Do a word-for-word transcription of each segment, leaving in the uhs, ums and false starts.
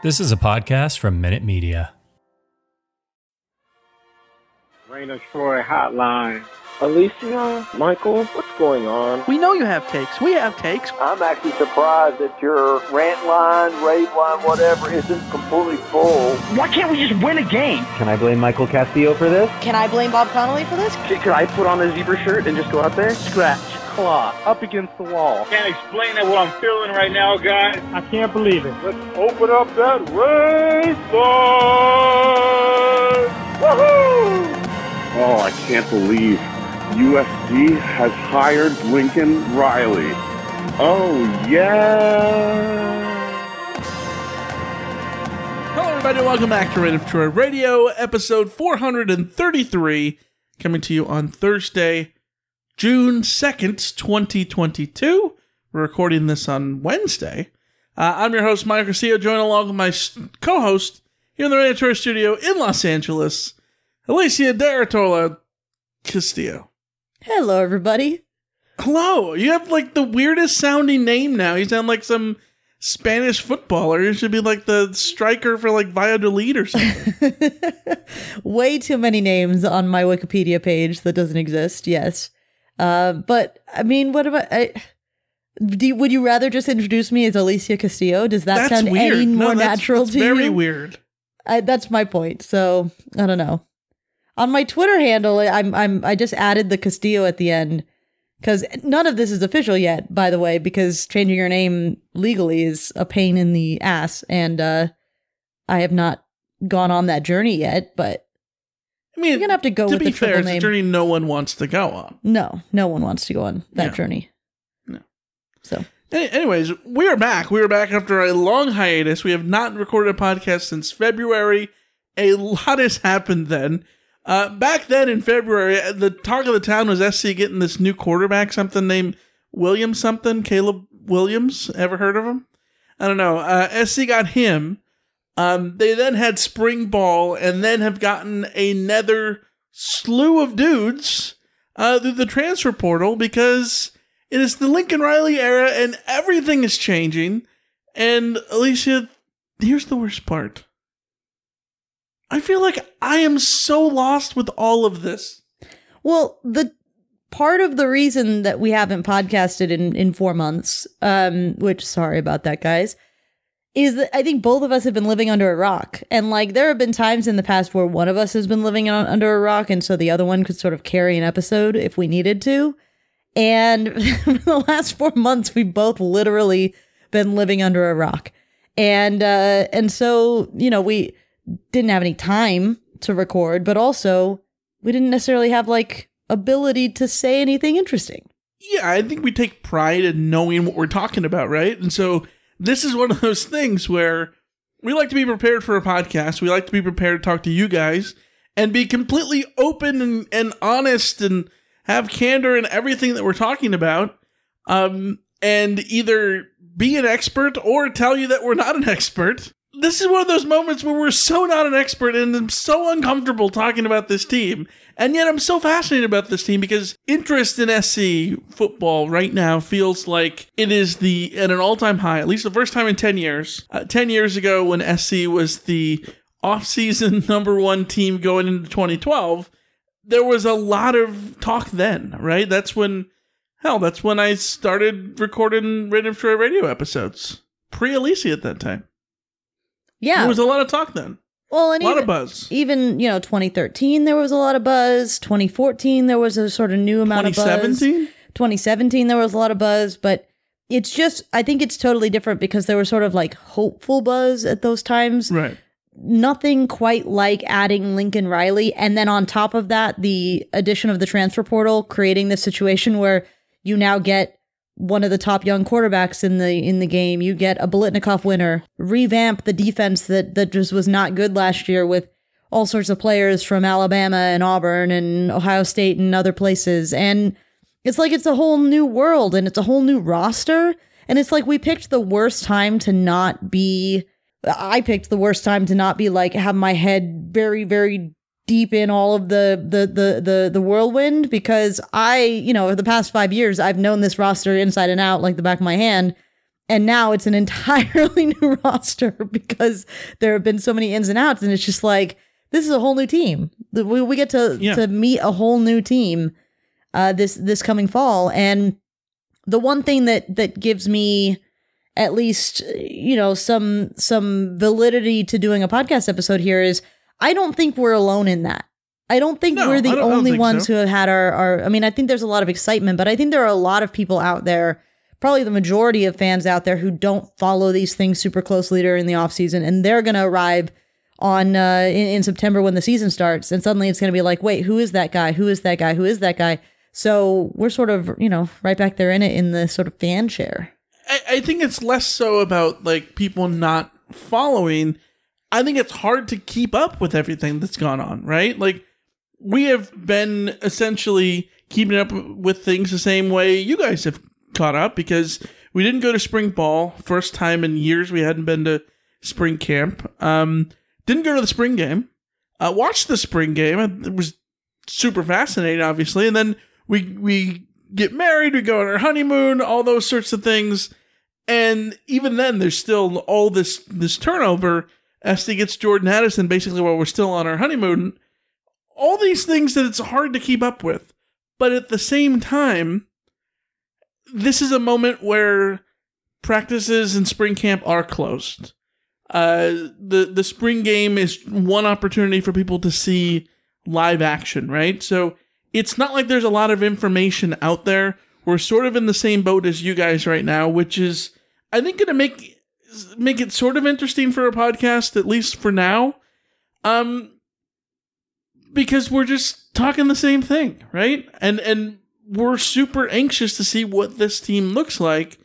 This is a podcast from Minute Media. Rain of Troy Hotline. Alicia, Michael, what's going on? We know you have takes. We have takes. I'm actually surprised that your rant line, rave line, whatever, isn't completely full. Why can't we just win a game? Can I blame Michael Castillo for this? Can I blame Bob Connolly for this? Could I put on a zebra shirt and just go out there? Scratch, claw, up against the wall. Can't explain that what I'm feeling right now, guys. I can't believe it. Let's open up that rave line! Woohoo! Oh, I can't believe U S C has hired Lincoln Riley. Oh, yeah. Hello, everybody. Welcome back to Rain of Troy Radio, episode four thirty-three, coming to you on Thursday, June second, twenty twenty-two. We're recording this on Wednesday. Uh, I'm your host, Mike Garcia, joined along with my co-host here in the Rain of Troy studio in Los Angeles, Alicia Derritola Castillo. Hello, everybody. Hello. You have like the weirdest sounding name now. You sound like some Spanish footballer. You should be like the striker for like Valladolid or something. Way too many names on my Wikipedia page that doesn't exist. Yes. Uh, but I mean, what about, I, do you, would you rather just introduce me as Alicia Castillo? Does that that's sound weird. any more no, that's, natural that's to you? Very weird. I, that's my point. So I don't know. On my Twitter handle, I'm I'm I just added the Castillo at the end because none of this is official yet, by the way, because changing your name legally is a pain in the ass, and uh, I have not gone on that journey yet. But I mean, you're gonna have to go to with be the fair, triple it's name. a journey no one wants to go on. No, no one wants to go on that Yeah. journey. No. So. Anyways, we are back. We are back after a long hiatus. We have not recorded a podcast since February. A lot has happened then. Uh, back then in February, the talk of the town was S C getting this new quarterback, something named Williams something, Caleb Williams. Ever heard of him? I don't know. Uh, S C got him. Um, they then had spring ball and then have gotten another slew of dudes uh, through the transfer portal because it is the Lincoln Riley era and everything is changing. And Alicia, here's the worst part. I feel like I am so lost with all of this. Well, the part of the reason that we haven't podcasted in, in four months, um, which, sorry about that, guys, is that I think both of us have been living under a rock. And, like, there have been times in the past where one of us has been living on, under a rock, and so the other one could sort of carry an episode if we needed to. And for the last four months, we've both literally been living under a rock. And, uh, and so, you know, we didn't have any time to record, but also we didn't necessarily have like ability to say anything interesting. Yeah, I think we take pride in knowing what we're talking about, right? And so this is one of those things where we like to be prepared for a podcast. We like to be prepared to talk to you guys and be completely open and, and honest and have candor in everything that we're talking about. Um, and either be an expert or tell you that we're not an expert. This is one of those moments where we're so not an expert and I'm so uncomfortable talking about this team. And yet I'm so fascinated about this team because interest in S C football right now feels like it is the at an all-time high, at least the first time in ten years. Uh, ten years ago when S C was the off-season number one team going into twenty twelve, there was a lot of talk then, right? That's when, hell, that's when I started recording Rain of Troy radio episodes. Pre-Alicia at that time. Yeah. There was a lot of talk then. Well, and a lot even, of buzz. Even, you know, twenty thirteen, there was a lot of buzz. twenty fourteen, there was a sort of new amount of buzz. twenty seventeen? twenty seventeen, there was a lot of buzz. But it's just, I think it's totally different because there was sort of like hopeful buzz at those times. Right. Nothing quite like adding Lincoln Riley. And then on top of that, the addition of the transfer portal, creating this situation where you now get one of the top young quarterbacks in the in the game. You get a Biletnikoff winner, revamp the defense that, that just was not good last year with all sorts of players from Alabama and Auburn and Ohio State and other places. And it's like it's a whole new world and it's a whole new roster. And it's like we picked the worst time to not be... I picked the worst time to not be like, have my head very, very deep in all of the, the, the, the, the whirlwind, because I, you know, over the past five years, I've known this roster inside and out like the back of my hand. And now it's an entirely new roster because there have been so many ins and outs. And it's just like, this is a whole new team. We, we get to, yeah. to meet a whole new team uh, this this coming fall. And the one thing that that gives me at least, you know, some some validity to doing a podcast episode here is I don't think we're alone in that. I don't think no, we're the only ones so. who have had our, our, I mean, I think there's a lot of excitement, but I think there are a lot of people out there, probably the majority of fans out there who don't follow these things super closely during the offseason, and they're going to arrive on uh, in, in September when the season starts, and suddenly it's going to be like, wait, who is that guy? Who is that guy? Who is that guy? So we're sort of, you know, right back there in it in the sort of fan share. I, I think it's less so about like people not following. I think it's hard to keep up with everything that's gone on, right? Like, we have been essentially keeping up with things the same way you guys have caught up because we didn't go to spring ball. First time in years we hadn't been to spring camp. Um, didn't go to the spring game. Uh, watched the spring game. It was super fascinating, obviously. And then we we get married, we go on our honeymoon, all those sorts of things. And even then, there's still all this, this turnover. Esty gets Jordan Addison basically while we're still on our honeymoon. All these things that it's hard to keep up with. But at the same time, this is a moment where practices and spring camp are closed. Uh, the, the spring game is one opportunity for people to see live action, right? So it's not like there's a lot of information out there. We're sort of in the same boat as you guys right now, which is, I think, going to make make it sort of interesting for a podcast, at least for now. Um... Because we're just talking the same thing, right? And and we're super anxious to see what this team looks like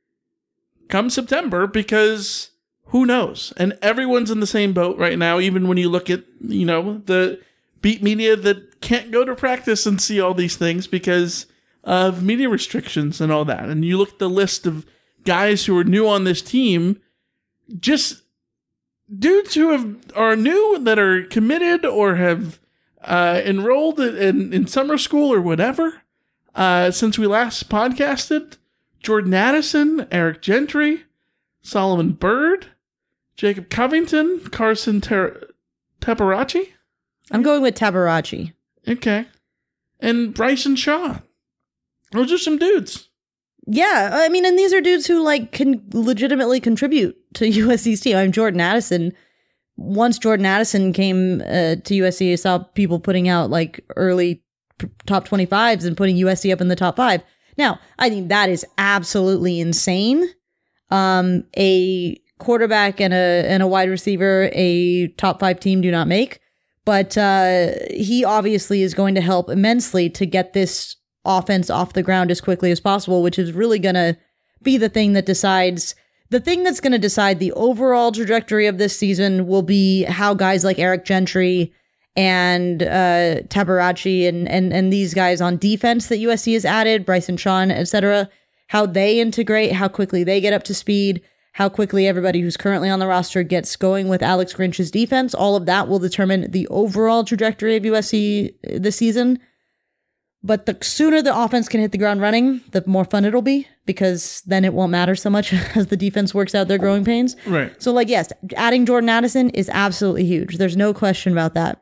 come September because who knows? And everyone's in the same boat right now, even when you look at, you know, the beat media that can't go to practice and see all these things because of media restrictions and all that. And you look at the list of guys who are new on this team, just dudes who have are new that are committed or have Uh, enrolled in, in summer school or whatever, uh, since we last podcasted. Jordan Addison, Eric Gentry, Solomon Byrd, Jacob Covington, Carson Ter- Teperachi. I'm going with Tabarachi. Okay. And Bryson Shaw. Those are some dudes. Yeah, I mean, and these are dudes who, like, can legitimately contribute to U S C's team. I'm Jordan Addison. Once Jordan Addison came uh, to U S C, I saw people putting out like early p- top twenty-fives and putting U S C up in the top five. Now, I think that is absolutely insane. Um, a quarterback and a and a wide receiver, a top five team do not make. But uh, he obviously is going to help immensely to get this offense off the ground as quickly as possible, which is really going to be the thing that decides. The thing that's going to decide the overall trajectory of this season will be how guys like Eric Gentry and uh, Tabarachi and, and and these guys on defense that U S C has added, Bryson Shaw, et cetera, how they integrate, how quickly they get up to speed, how quickly everybody who's currently on the roster gets going with Alex Grinch's defense. All of that will determine the overall trajectory of U S C this season. But the sooner the offense can hit the ground running, the more fun it'll be, because then it won't matter so much as the defense works out their growing pains. Right. So, like, yes, adding Jordan Addison is absolutely huge. There's no question about that.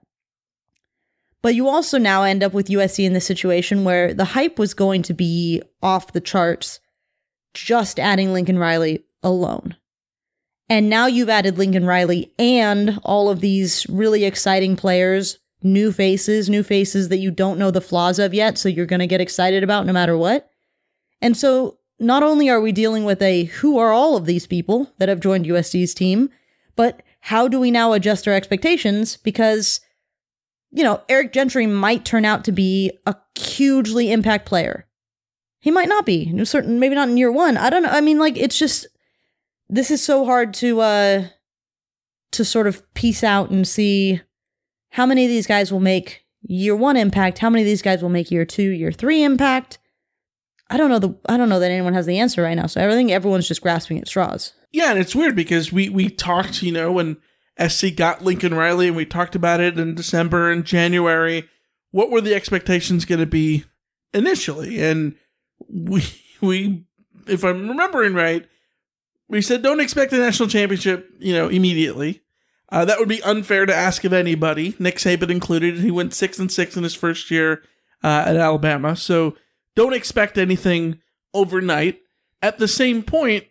But you also now end up with U S C in this situation where the hype was going to be off the charts just adding Lincoln Riley alone. And now you've added Lincoln Riley and all of these really exciting players, new faces, new faces that you don't know the flaws of yet, so you're going to get excited about no matter what. And so not only are we dealing with a who are all of these people that have joined U S C's team, but how do we now adjust our expectations? Because, you know, Eric Gentry might turn out to be a hugely impact player. He might not be. Certain, maybe not in year one. I don't know. I mean, like, it's just, this is so hard to, uh, to sort of piece out and see how many of these guys will make year one impact, how many of these guys will make year two, year three impact. I don't know the I don't know that anyone has the answer right now. So I think everyone's just grasping at straws. Yeah, and it's weird because we we talked, you know, when S C got Lincoln Riley and we talked about it in December and January. What were the expectations going to be initially? And we we if I'm remembering right, we said don't expect a national championship, you know, immediately. Uh, that would be unfair to ask of anybody, Nick Saban included. He went six and six in his first year uh, at Alabama, so don't expect anything overnight. At the same point,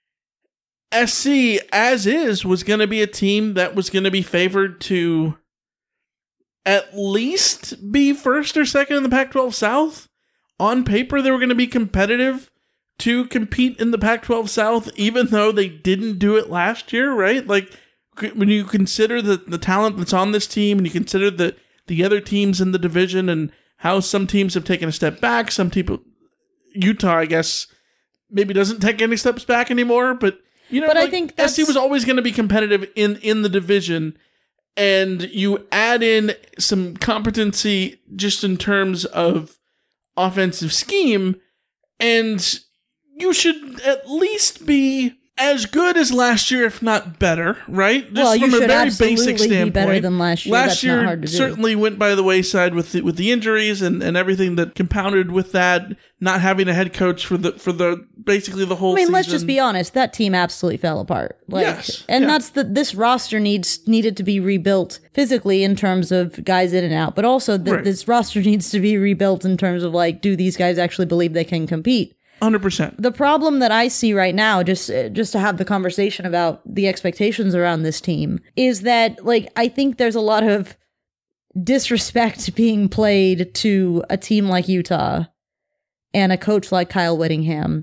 S C, as is, was going to be a team that was going to be favored to at least be first or second in the Pac twelve South. On paper, they were going to be competitive to compete in the Pac twelve South, even though they didn't do it last year, right? Like, when you consider the, the talent that's on this team, and you consider the, the other teams in the division, and how some teams have taken a step back, some people, Utah, I guess, maybe doesn't take any steps back anymore, but you know, but like, I think that's... S C was always going to be competitive in, in the division, and you add in some competency just in terms of offensive scheme, and you should at least be as good as last year, if not better, right? Just well, you from should a very absolutely basic be standpoint. better than last year. Last That's year not hard to do. certainly went by the wayside with the, with the injuries and, and everything that compounded with that. Not having a head coach for the for the basically the whole. I mean, season. let's just be honest. That team absolutely fell apart. Like, yes, and yeah. that's the this roster needs needed to be rebuilt physically in terms of guys in and out, but also that Right. this roster needs to be rebuilt in terms of like, do these guys actually believe they can compete? one hundred percent. The problem that I see right now, just just to have the conversation about the expectations around this team, is that like I think there's a lot of disrespect being played to a team like Utah and a coach like Kyle Whittingham.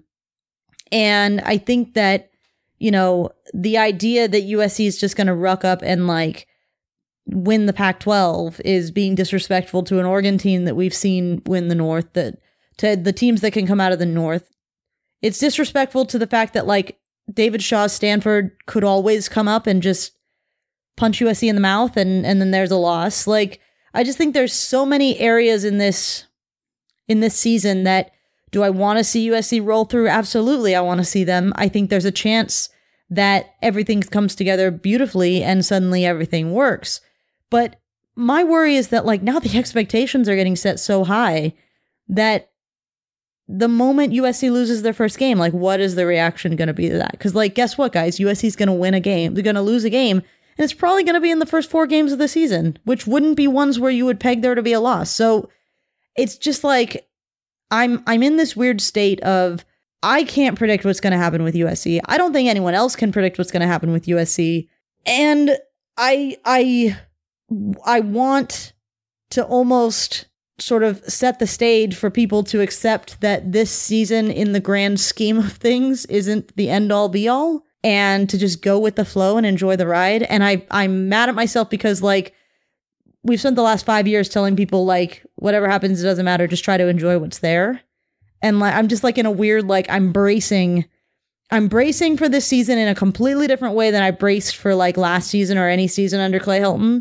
And I think that, you know, the idea that U S C is just going to ruck up and like win the Pac twelve is being disrespectful to an Oregon team that we've seen win the North, that to the teams that can come out of the North. It's disrespectful to the fact that like David Shaw's Stanford could always come up and just punch U S C in the mouth and, and then there's a loss. Like, I just think there's so many areas in this, in this season that do I want to see U S C roll through? Absolutely. I want to see them. I think there's a chance that everything comes together beautifully and suddenly everything works. But my worry is that like now the expectations are getting set so high that the moment U S C loses their first game, like what is the reaction going to be to that? Because like, guess what, guys? U S C's going to win a game. They're going to lose a game. And it's probably going to be in the first four games of the season, which wouldn't be ones where you would peg there to be a loss. So it's just like, I'm I'm in this weird state of, I can't predict what's going to happen with U S C. I don't think anyone else can predict what's going to happen with U S C. And I I I want to almost sort of set the stage for people to accept that this season in the grand scheme of things isn't the end all be all, and to just go with the flow and enjoy the ride. And I, I'm mad at myself because like we've spent the last five years telling people like, whatever happens, it doesn't matter. Just try to enjoy what's there. And like, I'm just like in a weird, like I'm bracing, I'm bracing for this season in a completely different way than I braced for like last season or any season under Clay Helton.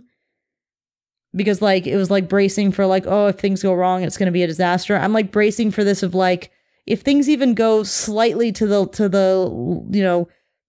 Because like, it was like bracing for like, oh, if things go wrong, it's going to be a disaster. I'm like bracing for this of like, if things even go slightly to the, to the, you know,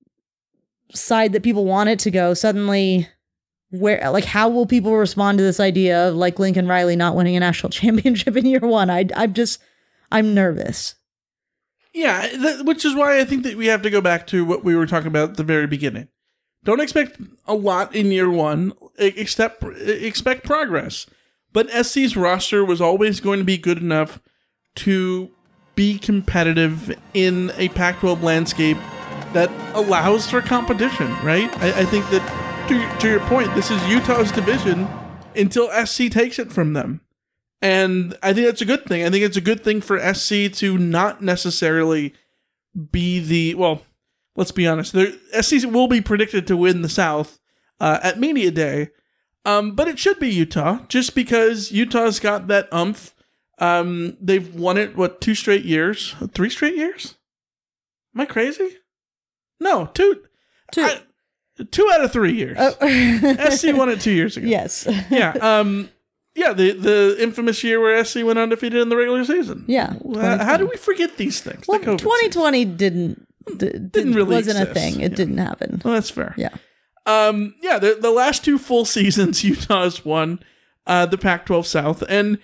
side that people want it to go, suddenly where, like, how will people respond to this idea of like Lincoln Riley not winning a national championship in year one? I, I'm just, I'm nervous. Yeah, th- which is why I think that we have to go back to what we were talking about at the very beginning. Don't expect a lot in year one, except expect progress. But S C's roster was always going to be good enough to be competitive in a Pac twelve landscape that allows for competition, right? I, I think that, to, to your point, this is Utah's division until S C takes it from them. And I think that's a good thing. I think it's a good thing for S C to not necessarily be the, well, let's be honest, S C will be predicted to win the South uh, at Media Day, um, but it should be Utah, just because Utah's got that umph. Um, they've won it, what, two straight years? Three straight years? Am I crazy? No, two. Two. I, two out of three years. Oh. S C won it two years ago. Yes. yeah. Um. Yeah. The the infamous year where S C went undefeated in the regular season. Yeah. Uh, how do we forget these things? Well, The COVID twenty twenty didn't d- didn't, Didn't really wasn't exist. a thing. It Yeah. didn't happen. Well, that's fair. Yeah. Um. Yeah. The the last two full seasons, Utah's won uh, the Pac twelve South, and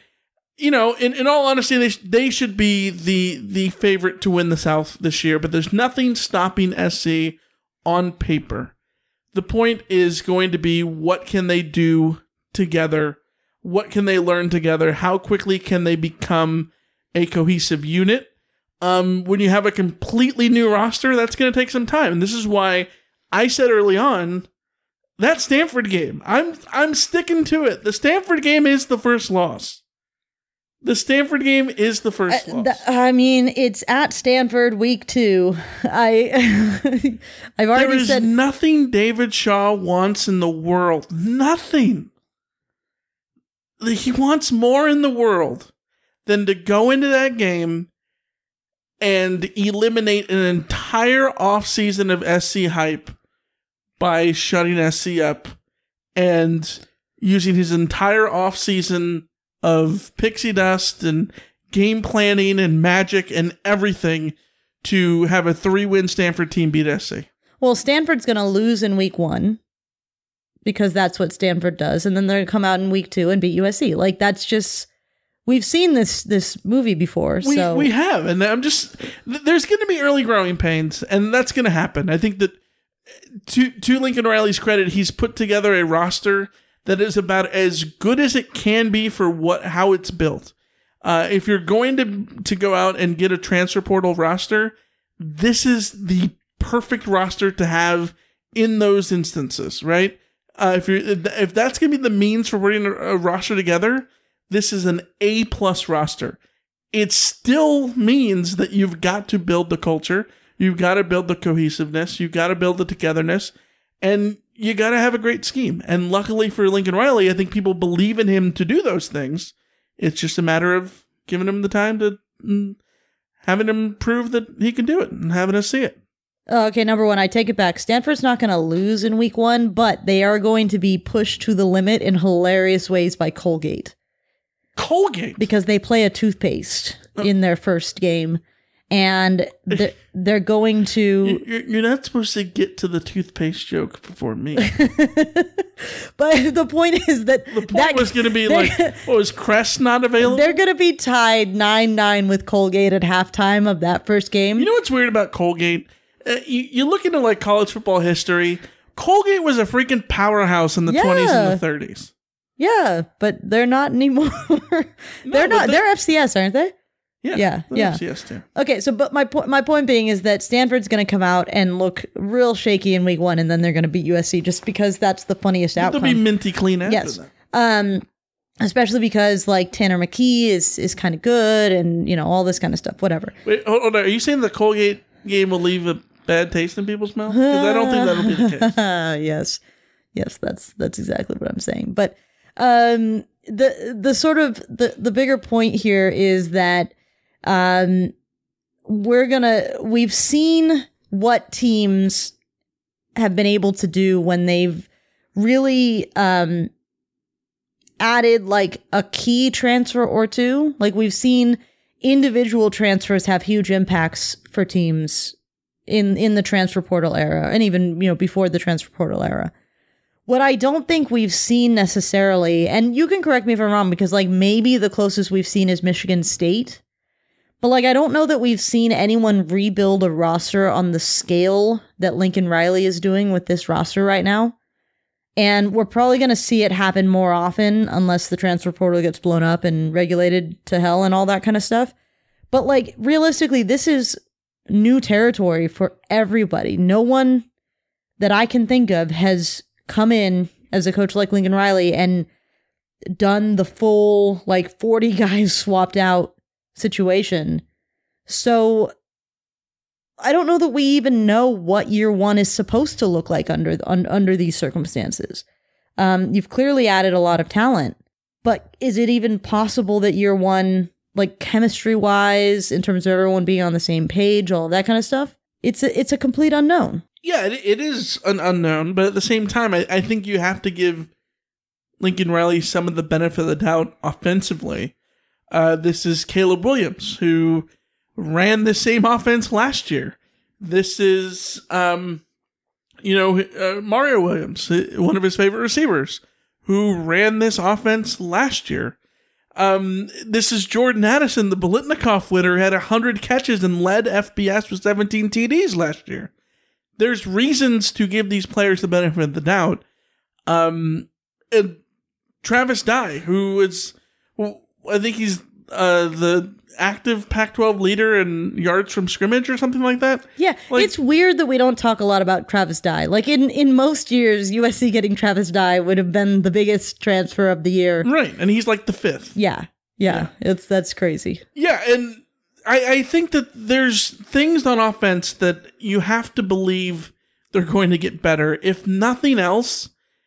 you know, in, in all honesty, they, sh- they should be the the favorite to win the South this year, but there's nothing stopping S C on paper. The point is going to be, what can they do together? What can they learn together? How quickly can they become a cohesive unit? Um, when you have a completely new roster, that's going to take some time. And this is why I said early on, that Stanford game, I'm I'm sticking to it. The Stanford game is the first loss. The Stanford game is the first uh, loss. Th- I mean, it's at Stanford week two. I, I've already there is said nothing David Shaw wants in the world. Nothing. He wants more in the world than to go into that game and eliminate an entire offseason of S C hype by shutting S C up and using his entire offseason of pixie dust and game planning and magic and everything to have a three-win Stanford team beat S C. Well, Stanford's going to lose in week one because that's what Stanford does. And then they're going to come out in week two and beat U S C. Like, that's just... We've seen this this movie before, we, so... We have, and I'm just... There's going to be early growing pains, and that's going to happen. I think that, to, to Lincoln Riley's credit, he's put together a roster that is about as good as it can be for what how it's built. Uh, if you're going to, to go out and get a transfer portal roster, this is the perfect roster to have in those instances, right? Uh, if you're if that's going to be the means for putting a, a roster together, this is an A-plus roster. It still means that you've got to build the culture, you've got to build the cohesiveness, you've got to build the togetherness, and you got to have a great scheme. And luckily for Lincoln Riley, I think people believe in him to do those things. It's just a matter of giving him the time to mm, having him prove that he can do it and having us see it. Okay, number one, I take it back. Stanford's not going to lose in week one, but they are going to be pushed to the limit in hilarious ways by Colgate. Colgate? Because they play a toothpaste oh. in their first game, and they're, they're going to... You're, you're not supposed to get to the toothpaste joke before me. But the point is that... The point that, was going to be like, oh, is Crest not available? They're going to be tied nine nine with Colgate at halftime of that first game. You know what's weird about Colgate? Uh, you, you look into like college football history, Colgate was a freaking powerhouse in the yeah. twenties and the thirties. Yeah, but they're not anymore. they're no, not. They, they're F C S, aren't they? Yeah, yeah, yeah. F C S too. Okay, so but my point, my point being is that Stanford's going to come out and look real shaky in week one, and then they're going to beat U S C just because that's the funniest but outcome. They'll be minty clean after yes. that. Um, especially because like Tanner McKee is is kind of good, and you know all this kind of stuff. Whatever. Wait, hold on. Are you saying the Colgate game will leave a bad taste in people's mouth? Because I don't think that'll be the case. yes, yes, that's that's exactly what I'm saying. But um, the the sort of the the bigger point here is that um, we're gonna we've seen what teams have been able to do when they've really um added like a key transfer or two. Like we've seen individual transfers have huge impacts for teams in in the transfer portal era, and even, you know, before the transfer portal era. What I don't think we've seen necessarily, and you can correct me if I'm wrong, because like maybe the closest we've seen is Michigan State, but like I don't know that we've seen anyone rebuild a roster on the scale that Lincoln Riley is doing with this roster right now. And we're probably going to see it happen more often unless the transfer portal gets blown up and regulated to hell and all that kind of stuff. But like realistically, this is new territory for everybody. No one that I can think of has come in as a coach like Lincoln Riley and done the full like forty guys swapped out situation. So I don't know that we even know what year one is supposed to look like under un, under these circumstances. Um, you've clearly added a lot of talent, but is it even possible that year one, like chemistry wise, in terms of everyone being on the same page, all of that kind of stuff, it's a, it's a complete unknown. Yeah, it, it is an unknown, but at the same time, I, I think you have to give Lincoln Riley some of the benefit of the doubt offensively. Uh, this is Caleb Williams, who ran the same offense last year. This is, um, you know, uh, Mario Williams, one of his favorite receivers, who ran this offense last year. Um, this is Jordan Addison, the Biletnikoff winner, had one hundred catches and led F B S with seventeen T Ds last year. There's reasons to give these players the benefit of the doubt. Um, and Travis Dye, who is, well, I think he's uh, the active Pac twelve leader in yards from scrimmage or something like that. Yeah, like, it's weird that we don't talk a lot about Travis Dye. Like in, in most years, U S C getting Travis Dye would have been the biggest transfer of the year. Right, and he's like the fifth. Yeah, yeah, yeah. it's that's crazy. Yeah, and I, I think that there's things on offense that you have to believe they're going to get better. If nothing else,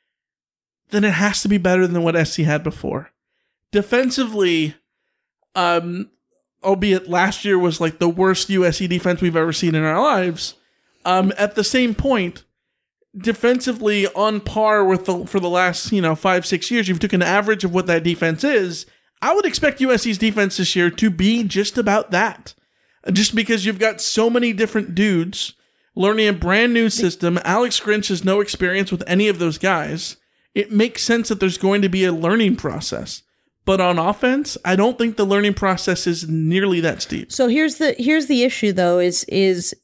then it has to be better than what S C had before. Defensively, um... albeit last year was like the worst U S C defense we've ever seen in our lives, um, at the same point, defensively on par with the, for the last, you know, five, six years, you've took an average of what that defense is. I would expect U S C's defense this year to be just about that. Just because you've got so many different dudes learning a brand new system. Alex Grinch has no experience with any of those guys. It makes sense that there's going to be a learning process. But on offense, I don't think the learning process is nearly that steep. So here's the here's the issue though, is is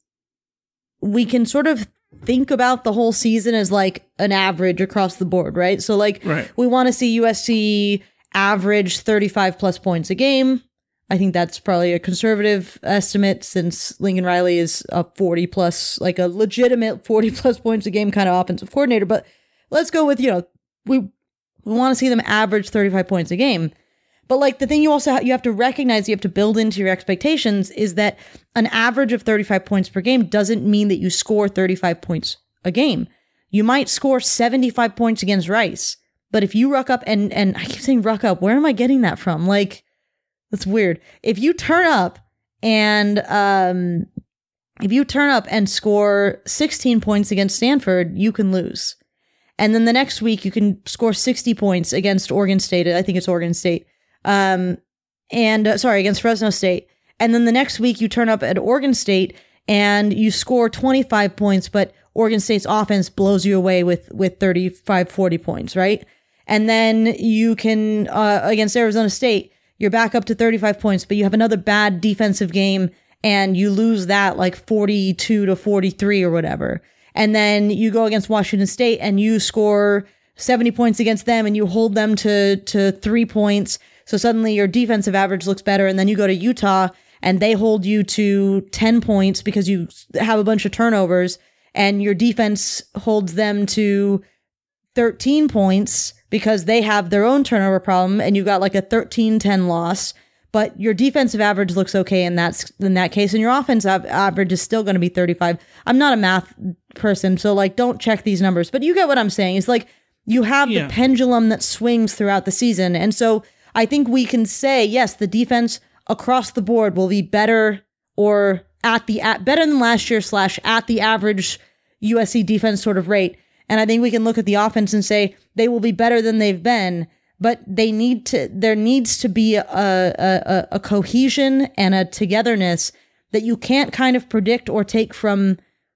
we can sort of think about the whole season as like an average across the board, right? So like right. we want to see U S C average thirty-five plus points a game. I think that's probably a conservative estimate since Lincoln Riley is a forty plus, like a legitimate forty plus points a game kind of offensive coordinator. But let's go with, you know, we We want to see them average thirty-five points a game. But like the thing you also ha- you have to recognize, you have to build into your expectations is that an average of thirty-five points per game doesn't mean that you score thirty-five points a game. You might score seventy-five points against Rice. But if you ruck up and, and I keep saying ruck up, where am I getting that from? Like, that's weird. If you turn up and, um, if you turn up and score sixteen points against Stanford, you can lose. And then the next week, you can score sixty points against Oregon State. I think it's Oregon State. Um, and uh, sorry, against Fresno State. And then the next week, you turn up at Oregon State and you score twenty-five points, but Oregon State's offense blows you away with, with thirty-five, forty points, right? And then you can, uh, against Arizona State, you're back up to thirty-five points, but you have another bad defensive game and you lose that like forty-two to forty-three or whatever. And then you go against Washington State and you score seventy points against them and you hold them to, to three points. So suddenly your defensive average looks better. And then you go to Utah and they hold you to ten points because you have a bunch of turnovers and your defense holds them to thirteen points because they have their own turnover problem and you got like a thirteen ten loss. But your defensive average looks okay in that, in that case, and your offensive average is still going to be thirty-five. I'm not a math person, so like don't check these numbers. But you get what I'm saying. It's like you have yeah. the pendulum that swings throughout the season. And so I think we can say, yes, the defense across the board will be better or at the at, better than last year slash at the average U S C defense sort of rate. And I think we can look at the offense and say they will be better than they've been. But they need to, there needs to be a, a, a cohesion and a togetherness that you can't kind of predict or take from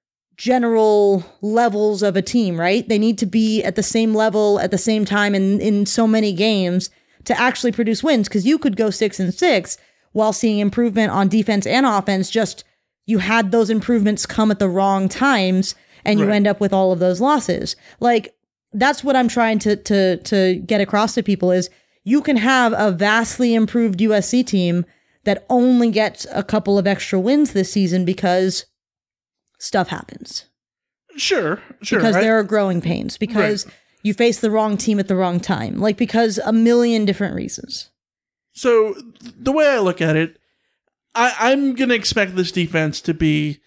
general levels of a team, right? They need to be at the same level at the same time in, in so many games to actually produce wins. Because you could go six and six while seeing improvement on defense and offense. Just you had those improvements come at the wrong times and you right. end up with all of those losses. Like, that's what I'm trying to to to get across to people is you can have a vastly improved U S C team that only gets a couple of extra wins this season because stuff happens. Sure, sure. Because right? there are growing pains, because right. you face the wrong team at the wrong time, like because a million different reasons. So the way I look at it, I, I'm going to expect this defense to be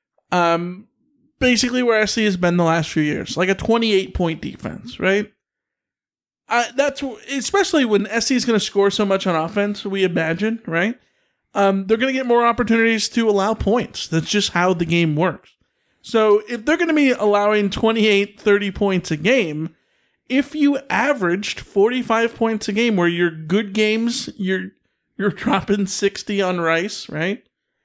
um. basically where S C has been the last few years, like a twenty-eight point defense, right? I, that's especially when S C is going to score so much on offense, we imagine, right? Um, they're going to get more opportunities to allow points. That's just how the game works. So if they're going to be allowing twenty-eight, thirty points a game, if you averaged forty-five points a game, where your good games, you're you're dropping sixty on Rice, right?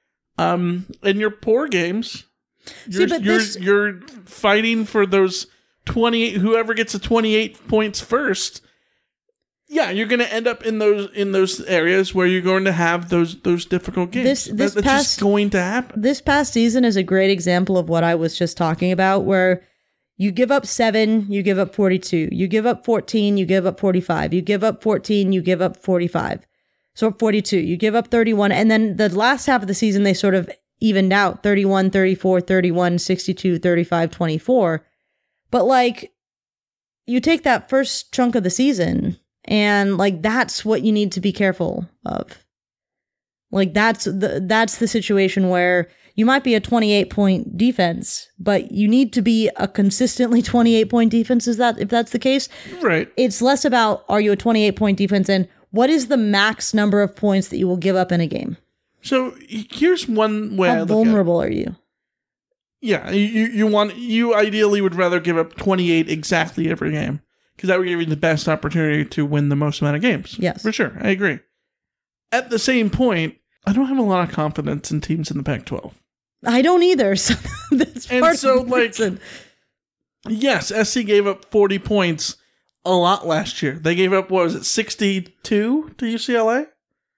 Um, and your poor games, You're, See, but you're, this... you're fighting for those twenty-eight, whoever gets the twenty-eight points first. Yeah, you're going to end up in those in those areas where you're going to have those those difficult games. This this that, that's past just going to happen. This past season is a great example of what I was just talking about, where you give up seven, you give up forty-two. You give up fourteen, you give up forty-five. You give up fourteen, you give up forty-five. So forty-two, you give up thirty-one. And then the last half of the season, they sort of evened out thirty-one, thirty-four, thirty-one, sixty-two, thirty-five, twenty-four. But like, you take that first chunk of the season, and like, that's what you need to be careful of. Like, that's the, that's the situation where you might be a twenty-eight point defense, but you need to be a consistently twenty-eight point defense. Is that, if that's the case? Right. It's less about, are you a twenty-eight point defense, and what is the max number of points that you will give up in a game? So here's one way. How I look vulnerable at it. are you? Yeah, you you want you ideally would rather give up twenty-eight exactly every game, because that would give you the best opportunity to win the most amount of games. Yes, for sure, I agree. At the same point, I don't have a lot of confidence in teams in the Pac twelve. I don't either. So that's and part so of the like, reason. Yes, S C gave up forty points a lot last year. They gave up, what was it, sixty-two to U C L A?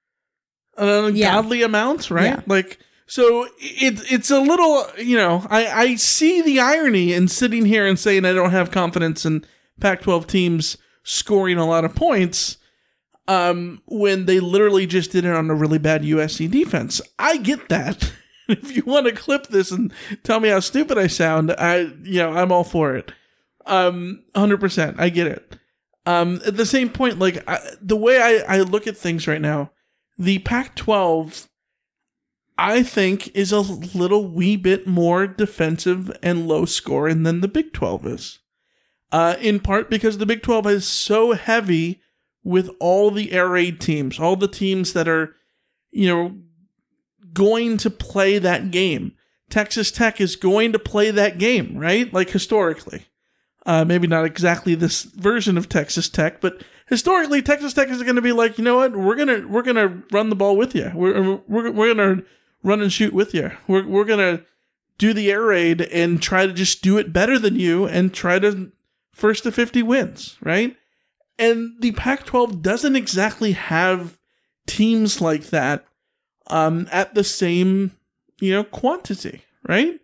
An ungodly yeah. amount, right? Yeah. Like, so it, it's a little, you know, I, I see the irony in sitting here and saying I don't have confidence in Pac twelve teams scoring a lot of points um, when they literally just did it on a really bad U S C defense. I get that. If you want to clip this and tell me how stupid I sound, I, you know, I'm all for it. Um, one hundred percent. I get it. Um, at the same point, like, I, the way I, I look at things right now, the Pac twelve, I think, is a little wee bit more defensive and low scoring than the Big twelve is. Uh, in part because the Big twelve is so heavy with all the air raid teams, all the teams that are, you know, going to play that game. Texas Tech is going to play that game, right? Like, historically. Uh, maybe not exactly this version of Texas Tech, but historically, Texas Tech is going to be like, you know what? We're gonna we're gonna run the ball with you. We're we're we're gonna run and shoot with you. We're we're gonna do the air raid and try to just do it better than you and try to first to fifty wins, right? And the Pac twelve doesn't exactly have teams like that um, at the same, you know, quantity, right?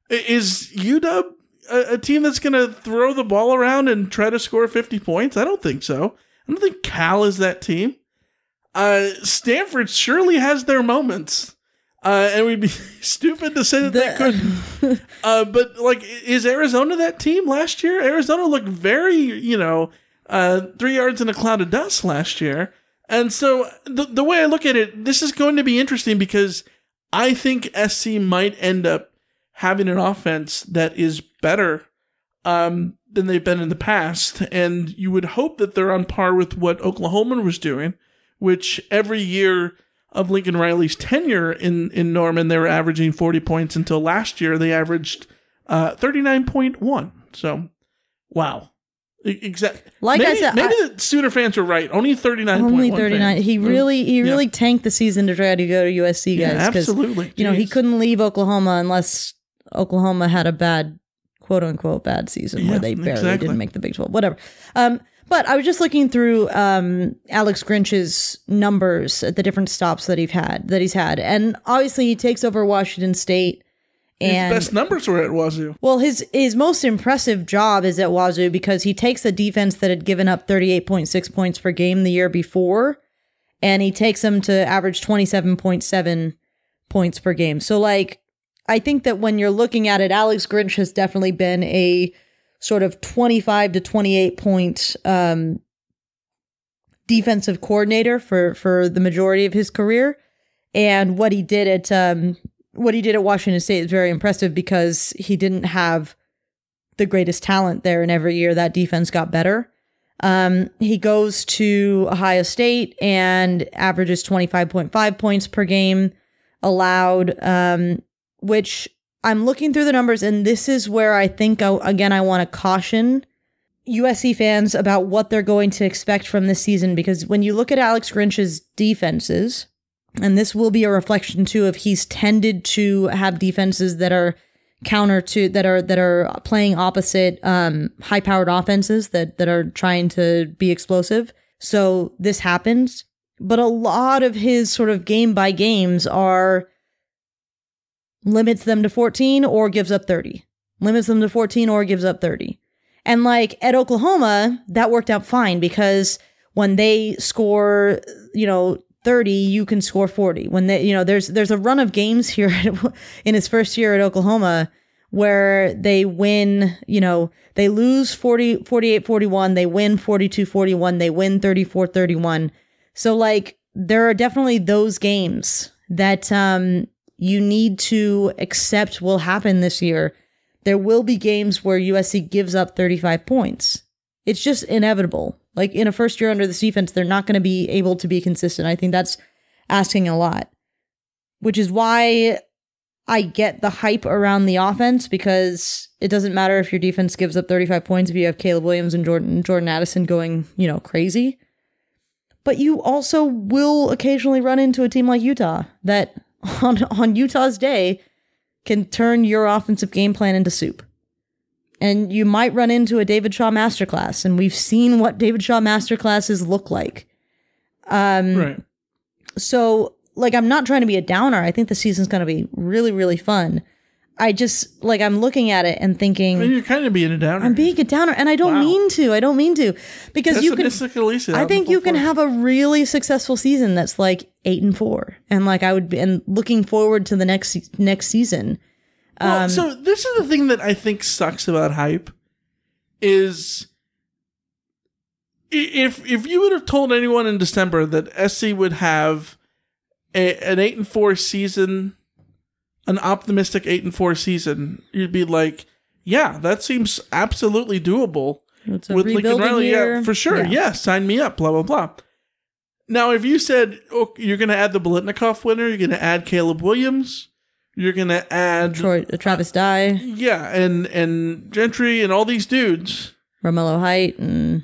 Is U W a, a team that's going to throw the ball around and try to score fifty points? I don't think so. I don't think Cal is that team. Uh, Stanford surely has their moments. Uh, and we'd be stupid to say that the, they couldn't. uh, but, like, is Arizona that team last year? Arizona looked very, you know, uh, three yards in a cloud of dust last year. And so the the way I look at it, this is going to be interesting because I think S C might end up having an offense that is better um, than they've been in the past. And you would hope that they're on par with what Oklahoma was doing, which every year of Lincoln Riley's tenure in, in Norman, they were averaging forty points until last year they averaged uh, thirty-nine point one. So, wow. Exactly. Like maybe, I said, maybe I, the Sooner fans are right. Only thirty-nine. Only thirty-nine. Fans. He really, he really yeah. tanked the season to try to go to U S C, guys. Yeah, absolutely. Jeez. You know, he couldn't leave Oklahoma unless Oklahoma had a bad, quote unquote, bad season yeah, where they barely exactly. didn't make the Big twelve. Whatever. Um, but I was just looking through um, Alex Grinch's numbers at the different stops that he's had. That he's had, and obviously he takes over Washington State. And, his best numbers were at Wazoo. Well, his his most impressive job is at Wazoo because he takes a defense that had given up thirty-eight point six points per game the year before, and he takes them to average twenty-seven point seven points per game. So, like, I think that when you're looking at it, Alex Grinch has definitely been a sort of twenty-five to twenty-eight point um, defensive coordinator for, for the majority of his career. And what he did at... Um, What he did at Washington State is very impressive because he didn't have the greatest talent there, and every year that defense got better. Um, he goes to Ohio State and averages twenty-five point five points per game allowed, um, which I'm looking through the numbers, and this is where I think, I, again, I want to caution U S C fans about what they're going to expect from this season, because when you look at Alex Grinch's defenses, and this will be a reflection too of he's tended to have defenses that are counter to that are that are playing opposite um, high-powered offenses that that are trying to be explosive. So this happens, but a lot of his sort of game by games are limits them to fourteen or gives up thirty. Limits them to fourteen or gives up thirty. And like at Oklahoma, that worked out fine because when they score, you know, thirty, you can score forty. When they, you know, there's there's a run of games here in his first year at Oklahoma where they win, you know, they lose forty, forty-eight forty-one, they win forty-two forty-one, they win thirty-four thirty-one. So like there are definitely those games that um you need to accept will happen this year. There will be games where U S C gives up thirty-five points. It's just inevitable. Like in a first year under this defense, they're not going to be able to be consistent. I think that's asking a lot, which is why I get the hype around the offense, because it doesn't matter if your defense gives up thirty-five points if you have Caleb Williams and Jordan Jordan Addison going, you know, crazy. But you also will occasionally run into a team like Utah that on, on Utah's day can turn your offensive game plan into soup. And you might run into a David Shaw masterclass, and we've seen what David Shaw masterclasses look like. Um, right. So, like, I'm not trying to be a downer. I think the season's going to be really, really fun. I just, like, I'm looking at it and thinking... I mean, you're kind of being a downer. I'm being a downer, and I don't Wow. mean to. I don't mean to. Because you can... I think you can have a really successful season that's, like, eight and four. And, like, I would be... And looking forward to the next next season... Well, Um, so this is the thing that I think sucks about hype is i- if if you would have told anyone in December that S C would have a, an eight and four season, an optimistic eight and four season, you'd be like, yeah, that seems absolutely doable It's a with Lincoln rebuilding Riley. year. Yeah, for sure. Yeah. Yeah. sign me up. Blah blah blah. Now, if you said, oh, you're going to add the Biletnikoff winner, you're going to add Caleb Williams. You're going to add... Troy, Travis Dye. Yeah, and, and Gentry and all these dudes. Romello Height. And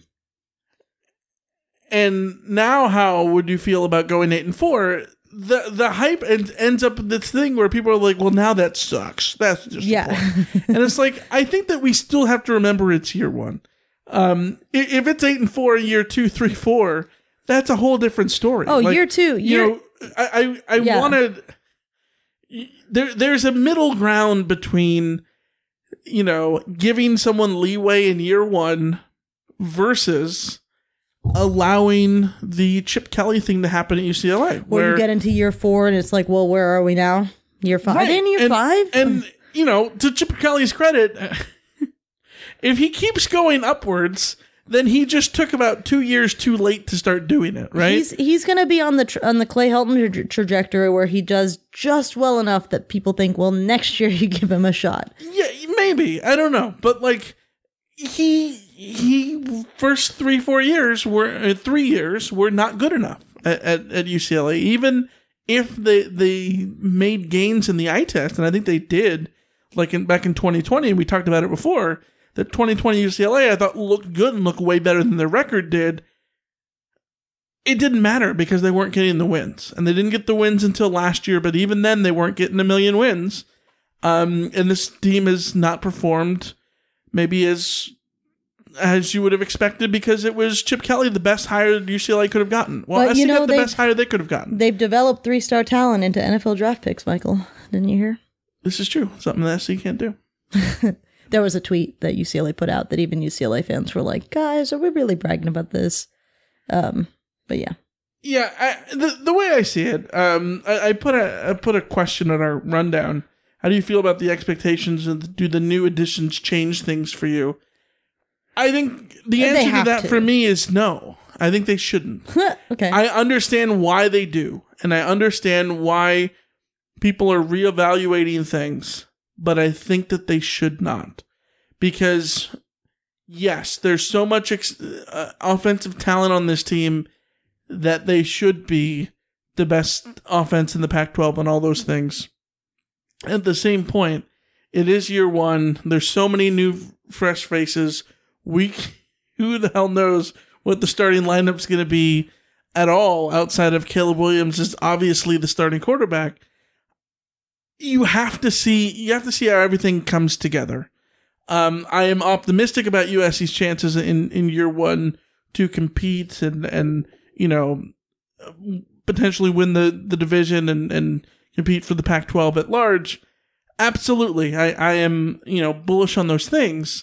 And now how would you feel about going eight and four? The the hype en- ends up this thing where people are like, well, now that sucks. That's just Yeah. And it's like, I think that we still have to remember it's year one. Um, i- if it's eight and four, year two, three, four, that's a whole different story. Oh, Like, year two. You Year, know, I I, I Yeah. want to... There, there's a middle ground between, you know, giving someone leeway in year one versus allowing the Chip Kelly thing to happen at U C L A. where you get into year four and it's like, well, where are we now? Year five. Right. Are they in year and, five? And, you know, to Chip Kelly's credit, if he keeps going upwards, then he just took about two years too late to start doing it, right? He's he's going to be on the tra- on the Clay Helton tra- trajectory where he does just well enough that people think, well, next year you give him a shot. Yeah, maybe. I don't know. But like he he first three, four years were uh, three years were not good enough at, at, at U C L A. Even if they they made gains in the eye test, and I think they did, like in back in twenty twenty, and we talked about it before, that twenty twenty U C L A I thought looked good and looked way better than their record did. It didn't matter because they weren't getting the wins. And they didn't get the wins until last year, but even then they weren't getting a million wins. Um, and this team has not performed maybe as as you would have expected because it was Chip Kelly, the best hire U C L A could have gotten. Well, But, S C you know, got the they've- best hire they could have gotten. They've developed three-star talent into N F L draft picks, Michael. Didn't you hear? This is true. Something that S C can't do. There was a tweet that U C L A put out that even U C L A fans were like, guys, are we really bragging about this? Um, but yeah. Yeah, I, the the way I see it, um, I, I put a I put a question on our rundown. How do you feel about the expectations, and do the new additions change things for you? I think the They answer to have that to. for me is no. I think they shouldn't. Okay. I understand why they do, and I understand why people are reevaluating things, but I think that they should not. Because, yes, there's so much ex- uh, offensive talent on this team that they should be the best offense in the Pac twelve and all those things. At the same point, it is year one. There's so many new, fresh faces. We, who the hell knows what the starting lineup's going to be at all outside of Caleb Williams is obviously the starting quarterback. You have to see, you have to see how everything comes together. Um, I am optimistic about U S C's chances in, in year one to compete and, and you know, potentially win the, the division and, and compete for the Pac twelve at large, absolutely. I, I am, you know, bullish on those things.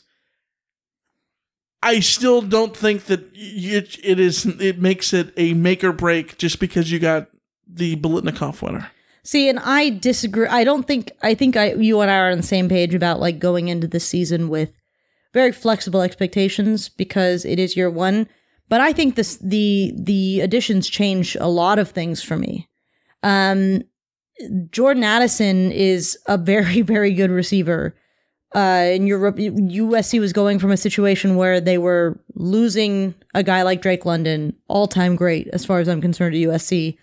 I still don't think that it, it is, it makes it a make or break just because you got the Biletnikoff winner. See, and I disagree. I don't think, I think I, you and I are on the same page about like going into this season with very flexible expectations because it is year one. But I think this, the, the additions change a lot of things for me. Um, Jordan Addison is a very, very good receiver. Uh, in Europe, U S C was going from a situation where they were losing a guy like Drake London, all-time great as far as I'm concerned at U S C,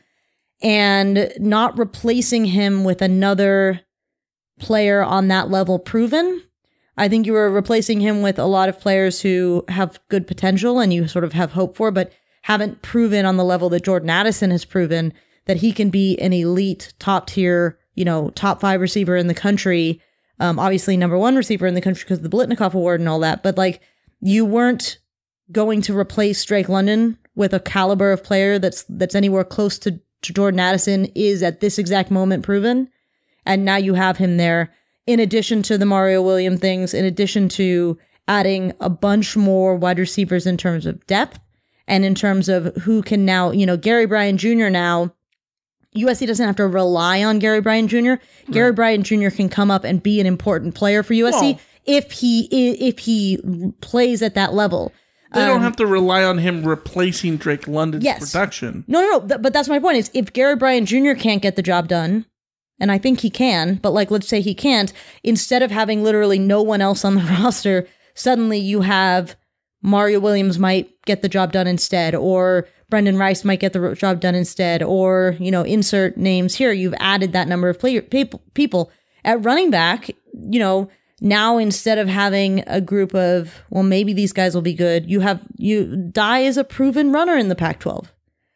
and not replacing him with another player on that level proven. I think you were replacing him with a lot of players who have good potential and you sort of have hope for, but haven't proven on the level that Jordan Addison has proven that he can be an elite, top-tier, you know, top five receiver in the country. Um, obviously, number one receiver in the country because of the Biletnikoff Award and all that. But, like, you weren't going to replace Drake London with a caliber of player that's that's anywhere close to, to Jordan Addison is at this exact moment proven. And now you have him there. In addition to the Mario Williams things, in addition to adding a bunch more wide receivers in terms of depth and in terms of who can now, you know, Gary Bryant Junior now, U S C doesn't have to rely on Gary Bryant Junior Right. Gary Bryant Junior can come up and be an important player for U S C well, if he if he plays at that level. They um, don't have to rely on him replacing Drake London's yes. production. No, no, no. Th- but that's my point. Is if Gary Bryant Junior can't get the job done, and I think he can, but like let's say he can't, instead of having literally no one else on the roster, suddenly you have Mario Williams might get the job done instead, or Brendan Rice might get the job done instead, or, you know, insert names here. You've added that number of player, people, people. At running back, you know, now instead of having a group of, well, maybe these guys will be good, you have, you, Dye is a proven runner in the Pac twelve.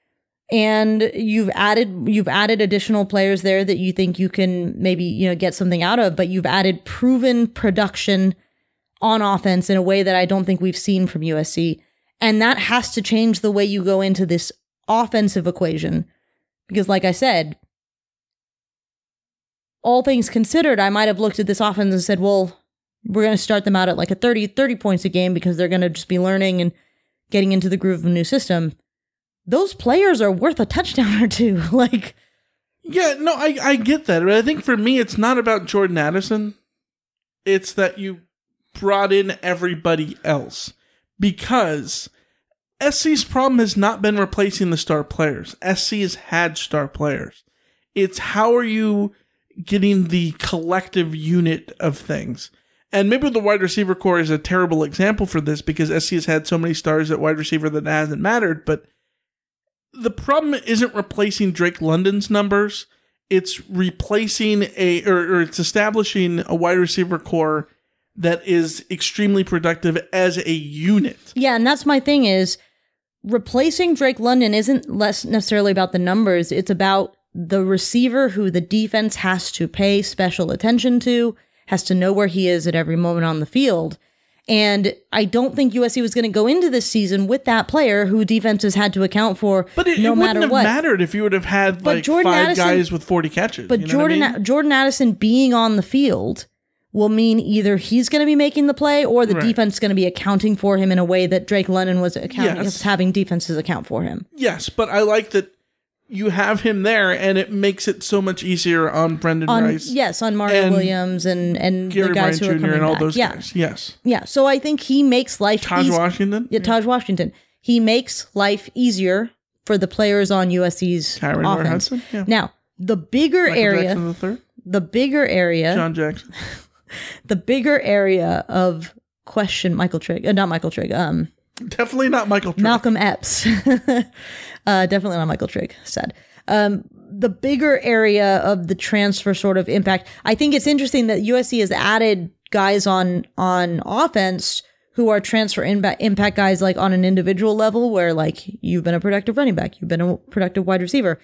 And you've added, you've added additional players there that you think you can maybe, you know, get something out of, but you've added proven production on offense in a way that I don't think we've seen from U S C. And that has to change the way you go into this offensive equation. Because like I said, all things considered, I might have looked at this offense and said, well, we're going to start them out at like a thirty, thirty points a game because they're going to just be learning and getting into the groove of a new system. Those players are worth a touchdown or two. Like, yeah, no, I, I get that. But I think for me, it's not about Jordan Addison. It's that you brought in everybody else. Because S C's problem has not been replacing the star players. S C has had star players. It's how are you getting the collective unit of things. And maybe the wide receiver core is a terrible example for this because S C has had so many stars at wide receiver that it hasn't mattered. But the problem isn't replacing Drake London's numbers. It's replacing a, or, or it's establishing a wide receiver core that is extremely productive as a unit. Yeah, and that's my thing is replacing Drake London isn't less necessarily about the numbers. It's about the receiver who the defense has to pay special attention to, has to know where he is at every moment on the field. And I don't think U S C was going to go into this season with that player who defenses had to account for but it, no it matter wouldn't what. have mattered if you would have had but like Jordan five Addison, guys with forty catches. But you know Jordan what I mean? Jordan Addison being on the field will mean either he's going to be making the play or the right. defense is going to be accounting for him in a way that Drake London was accounting, yes. having defenses account for him. Yes, but I like that you have him there, and it makes it so much easier on Brendan on, Rice. Yes, on Mario and Williams and, and Gary the guys Bryant who are Junior coming and all back. those yeah. guys. Yes. Yeah, so I think he makes life Taj easy- Washington? Yeah, Taj Washington. He makes life easier for the players on U S C's Tyron offense. Hudson? Yeah. Now, the bigger Michael area... Jackson the third? The bigger area... John Jackson. The bigger area of question... Michael Trigg... Uh, not Michael Trigg. Um, Definitely not Michael Trigg. Malcolm Epps. uh, definitely not Michael Trigg, said. Um, the bigger area of the transfer sort of impact... I think it's interesting that U S C has added guys on, on offense who are transfer imba- impact guys like on an individual level where like you've been a productive running back, you've been a productive wide receiver.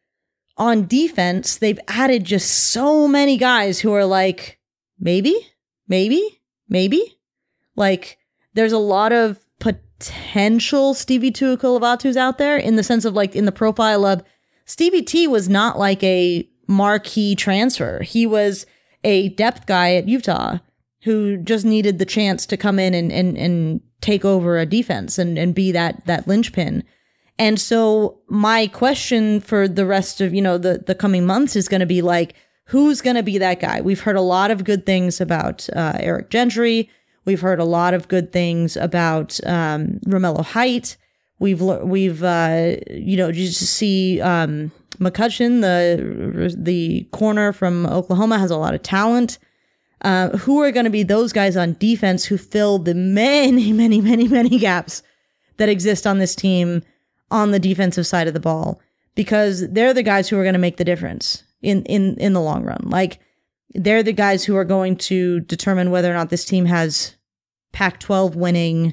On defense, they've added just so many guys who are like, maybe, maybe, maybe. Like there's a lot of pot- potential Stevie Tuikulavatus out there in the sense of like in the profile of Stevie T was not like a marquee transfer. He was a depth guy at Utah who just needed the chance to come in and and, and take over a defense and, and be that that linchpin. And so my question for the rest of, you know, the, the coming months is going to be like, who's going to be that guy? We've heard a lot of good things about uh, Eric Gentry. We've heard a lot of good things about um, Romello Height. We've, we've uh, you know, you just see um, McCutcheon, the, the corner from Oklahoma, has a lot of talent. Uh, who are going to be those guys on defense who fill the many, many, many, many gaps that exist on this team on the defensive side of the ball? Because they're the guys who are going to make the difference in, in, in the long run. Like, they're the guys who are going to determine whether or not this team has Pac twelve winning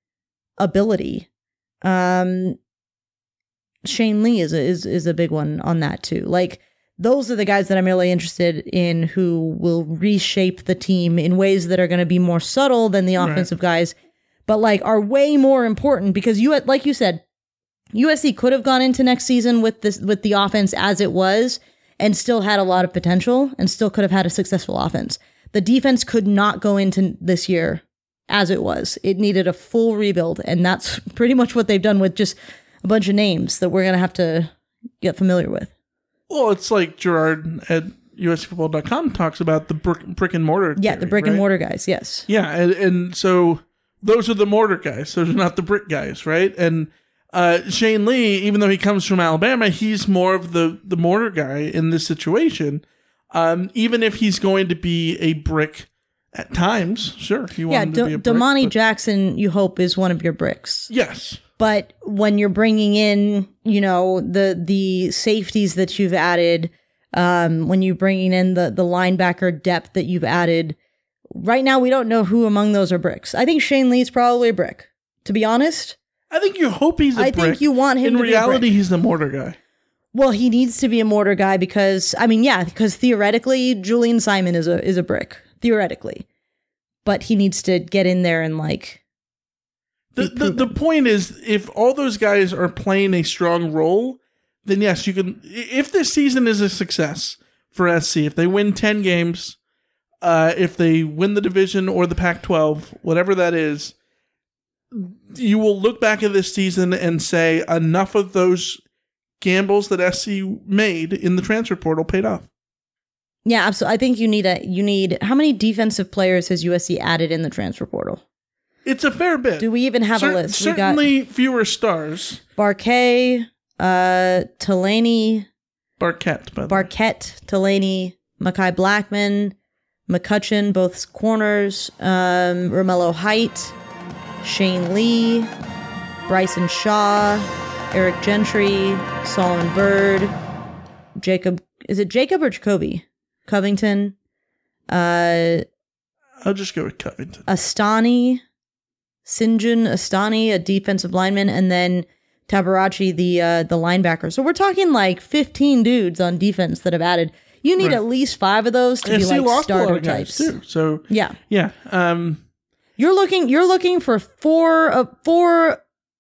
ability. Um, Shane Lee is a, is, is a big one on that too. Like, those are the guys that I'm really interested in who will reshape the team in ways that are going to be more subtle than the offensive right. guys, but like are way more important because you, like you said, U S C could have gone into next season with this, with the offense as it was and still had a lot of potential and still could have had a successful offense. The defense could not go into this year as it was. It needed a full rebuild. And that's pretty much what they've done with just a bunch of names that we're going to have to get familiar with. Well, it's like Gerard at U S C football dot com talks about the brick, brick and mortar. Yeah, theory, the brick right? and mortar guys, yes. Yeah, and, and so those are the mortar guys. Those are not the brick guys, right? And uh, Shane Lee, even though he comes from Alabama, he's more of the, the mortar guy in this situation. Um, even if he's going to be a brick at times, sure. You yeah, want him to D- be a brick, Damani but... Jackson, you hope, is one of your bricks. Yes. But when you're bringing in, you know, the the safeties that you've added, um, when you're bringing in the, the linebacker depth that you've added, right now we don't know who among those are bricks. I think Shane Lee's probably a brick, to be honest. I think you hope he's a I brick. think you want him in to reality, be a brick. he's the mortar guy. Well, he needs to be a mortar guy because, I mean, yeah, because theoretically, Julian Simon is a is a brick, theoretically. But he needs to get in there and, like... The, the the point is, if all those guys are playing a strong role, then yes, you can. If this season is a success for S C, if they win ten games, uh, if they win the division or the Pac twelve, whatever that is, you will look back at this season and say enough of those gambles that S C made in the transfer portal paid off. Yeah, absolutely. I think you need a you need how many defensive players has U S C added in the transfer portal? It's a fair bit. Do we even have Cer- a list? Certainly we got fewer stars. Barquet, uh, Tulane, Barquette, by the Barquette, Tulane, Mekhi Blackman, McCutcheon, both corners, um, Romello Height, Shane Lee, Bryson Shaw, Eric Gentry, Solomon Byrd, Jacob. Is it Jacob or Jacoby? Covington. Uh, I'll just go with Covington. Astani. Sinjun Astani, a defensive lineman, and then Tabarachi, the uh, the linebacker. So we're talking like fifteen dudes on defense that have added. You need right. at least five of those to and be like lost starter types too. So yeah, yeah. Um, you're looking you're looking for four of four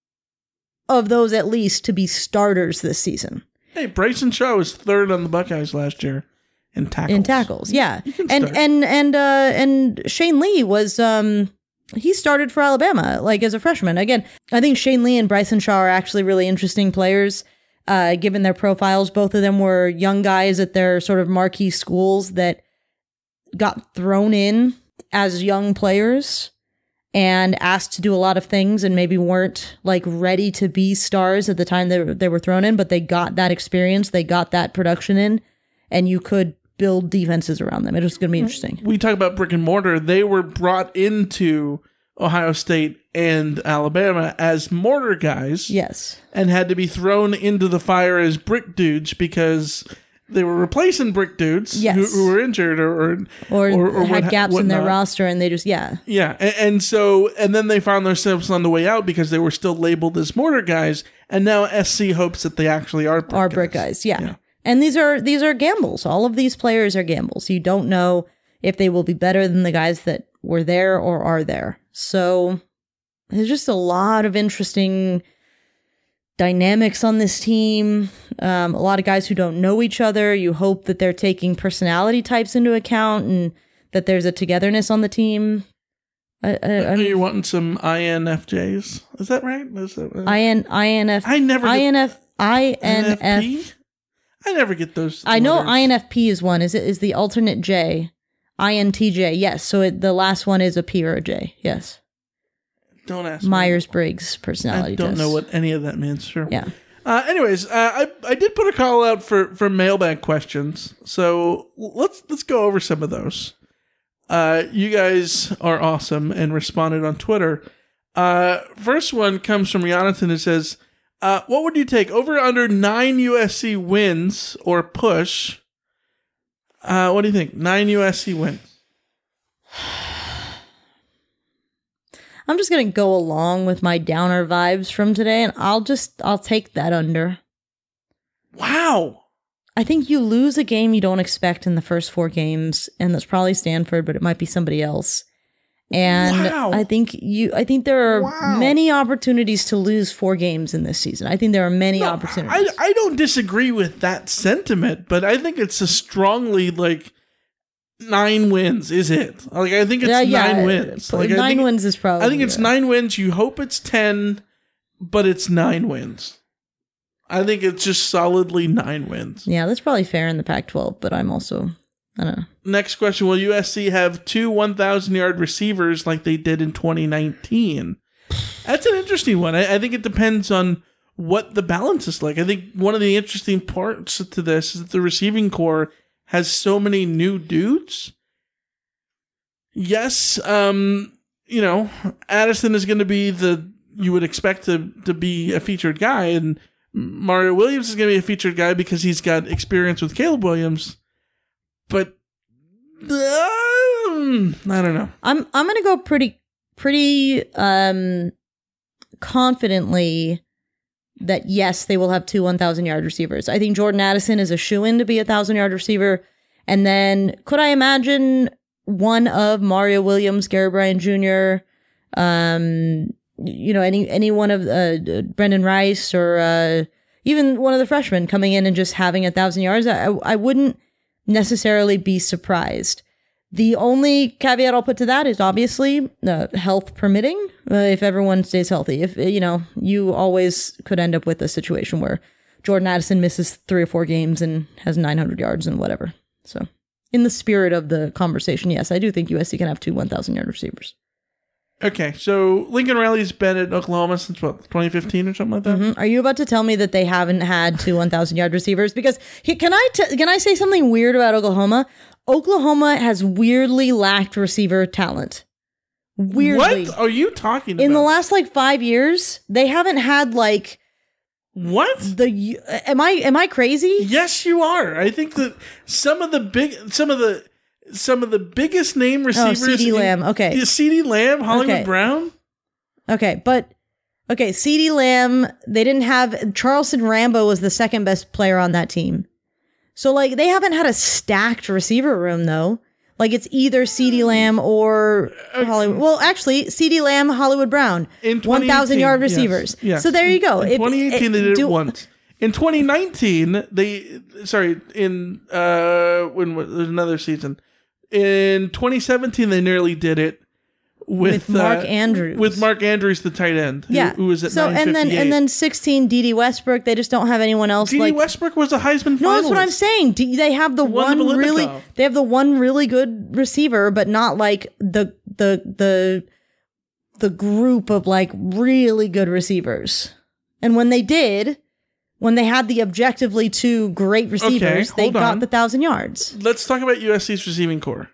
of those at least to be starters this season. Hey, Bryson Shaw was third on the Buckeyes last year in tackles. In tackles, yeah, and start. and and uh, and Shane Lee was. Um, He started for Alabama, like, as a freshman. Again, I think Shane Lee and Bryson Shaw are actually really interesting players, uh, given their profiles. Both of them were young guys at their sort of marquee schools that got thrown in as young players and asked to do a lot of things and maybe weren't, like, ready to be stars at the time they, they were thrown in, but they got that experience, they got that production in, and you could build defenses around them. It was going to be interesting. We talk about brick and mortar. They were brought into Ohio State and Alabama as mortar guys. Yes. And had to be thrown into the fire as brick dudes because they were replacing brick dudes yes. who, who were injured or or, or, or, or had what, gaps whatnot. in their roster and they just, yeah. Yeah. And, and so, and then they found themselves on the way out because they were still labeled as mortar guys. And now S C hopes that they actually are brick are guys. brick guys. Yeah. yeah. And these are these are gambles. All of these players are gambles. You don't know if they will be better than the guys that were there or are there. So there's just a lot of interesting dynamics on this team. Um, a lot of guys who don't know each other. You hope that they're taking personality types into account and that there's a togetherness on the team. I, I, Are you wanting some I N F Js? Is that right? Is that right? I N I N F I never I N F I N F. I never get those. I know letters. I N F P is one. Is it is the alternate J? I N T J. Yes. So it, the last one is a P or a J. Yes. Don't ask. Myers-Briggs personality I don't test. know what any of that means. Sure. Yeah. Uh, anyways, uh, I I did put a call out for, for mailbag questions, so let's let's go over some of those. Uh, you guys are awesome and responded on Twitter. Uh, first one comes from Jonathan who says, uh, "What would you take over under nine U S C wins or push?" Uh, what do you think? Nine U S C wins. I'm just going to go along with my downer vibes from today, and I'll just, I'll take that under. Wow. I think you lose a game you don't expect in the first four games, and that's probably Stanford, but it might be somebody else. And Wow. I think you, I think there are Wow. many opportunities to lose four games in this season. I think there are many No, opportunities. I, I don't disagree with that sentiment, but I think it's a strongly like nine wins is it. Like I think it's Yeah, yeah, nine wins. Like, I nine think, wins is probably. I think it's right. nine wins. You hope it's ten, but it's nine wins. I think it's just solidly nine wins. Yeah, that's probably fair in the Pac twelve, but I'm also, I don't know. Next question: will U S C have two one thousand yard receivers like they did in twenty nineteen? That's an interesting one. I, I think it depends on what the balance is like. I think one of the interesting parts to this is that the receiving core has so many new dudes. Yes, um, you know, Addison is going to be the, you would expect to, to be a featured guy, and Mario Williams is going to be a featured guy because he's got experience with Caleb Williams. But um, I don't know. I'm I'm gonna go pretty pretty um confidently that yes, they will have two one thousand yard receivers. I think Jordan Addison is a shoo-in to be a thousand yard receiver. And then could I imagine one of Mario Williams, Gary Bryant Junior, um, you know, any any one of uh, Brendan Rice or uh, even one of the freshmen coming in and just having a thousand yards? I, I wouldn't necessarily be surprised. The only caveat I'll put to that is obviously uh, health permitting, uh, if everyone stays healthy. If, you know, you always could end up with a situation where Jordan Addison misses three or four games and has nine hundred yards and whatever. So in the spirit of the conversation, yes, I do think U S C can have two one thousand yard receivers. Okay, so Lincoln Riley's been at Oklahoma since what, twenty fifteen or something like that? Mm-hmm. Are you about to tell me that they haven't had two one thousand yard receivers? Because he, can I t- can I say something weird about Oklahoma? Oklahoma has weirdly lacked receiver talent. Weirdly. What are you talking about? In the last like five years, they haven't had like what? The am I am I crazy? Yes, you are. I think that some of the big some of the some of the biggest name receivers. Oh, CeeDee Lamb. Okay. CeeDee Lamb, Hollywood Okay. Brown. Okay, but okay, CeeDee Lamb, they didn't have Charleston Rambo was the second best player on that team. So like they haven't had a stacked receiver room though. Like it's either CeeDee Lamb or Hollywood. Well, actually, CeeDee Lamb, Hollywood Brown, In one thousand yard yes, receivers. yes. So there you go. In It- twenty eighteen, it- they did do- it once. In twenty nineteen, they sorry in uh when was there's another season. In twenty seventeen, they nearly did it with, With Mark uh, Andrews. With Mark Andrews, the tight end, who, Yeah. who was at so and then and then sixteen D D Westbrook. They just don't have anyone else. D D like Westbrook was a Heisman finalist. No, that's what I'm saying. D- They have the Won the one really, Biletnikoff. they have the one really good receiver, but not like the the the the group of like really good receivers. And when they did, when they had the objectively two great receivers, they hold got on. the thousand yards. Let's talk about U S C's receiving core.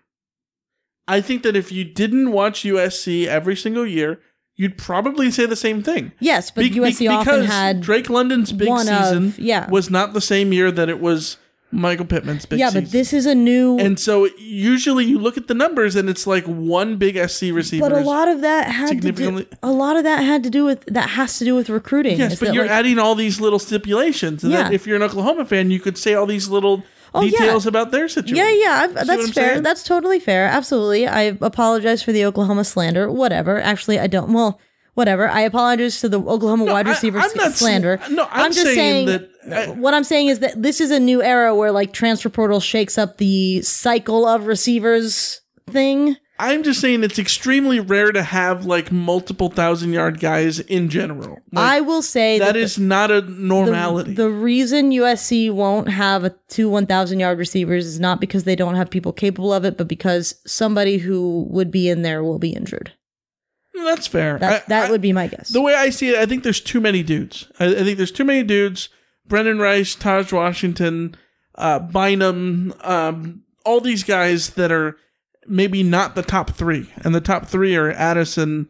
I think that if you didn't watch U S C every single year, you'd probably say the same thing. Yes, but Be- U S C be- often because had Drake London's big one of- season yeah. was not the same year that it was Michael Pittman's big yeah, season. but this is a new. And so usually you look at the numbers and it's like one big S C receiver. but a is- lot of that had to do. significantly- A lot of that had to do with that has to do with recruiting. Yes, Is but that, you're like- adding all these little stipulations. And Yeah. then if you're an Oklahoma fan, you could say all these little Oh, yeah. details about their situation. Yeah, yeah, I've- See what that's I'm fair. saying? That's totally fair. Absolutely. I apologize for the Oklahoma slander. Whatever. Actually, I don't. Well, whatever. I apologize to the Oklahoma No, wide I- receiver I'm not slander. sl- no, I'm just saying saying, that I- what I'm saying is that this is a new era where like transfer portal shakes up the cycle of receivers thing. I'm just saying it's extremely rare to have like multiple thousand yard guys in general. Like, I will say that that is not a the, normality. the reason U S C won't have a two one thousand yard receivers is not because they don't have people capable of it, but because somebody who would be in there will be injured. That's fair. That I- that I- would be my guess. The way I see it, I think there's too many dudes. I, I think there's too many dudes. Brendan Rice, Taj Washington, uh, Bynum, um, all these guys that are maybe not the top three. And the top three are Addison,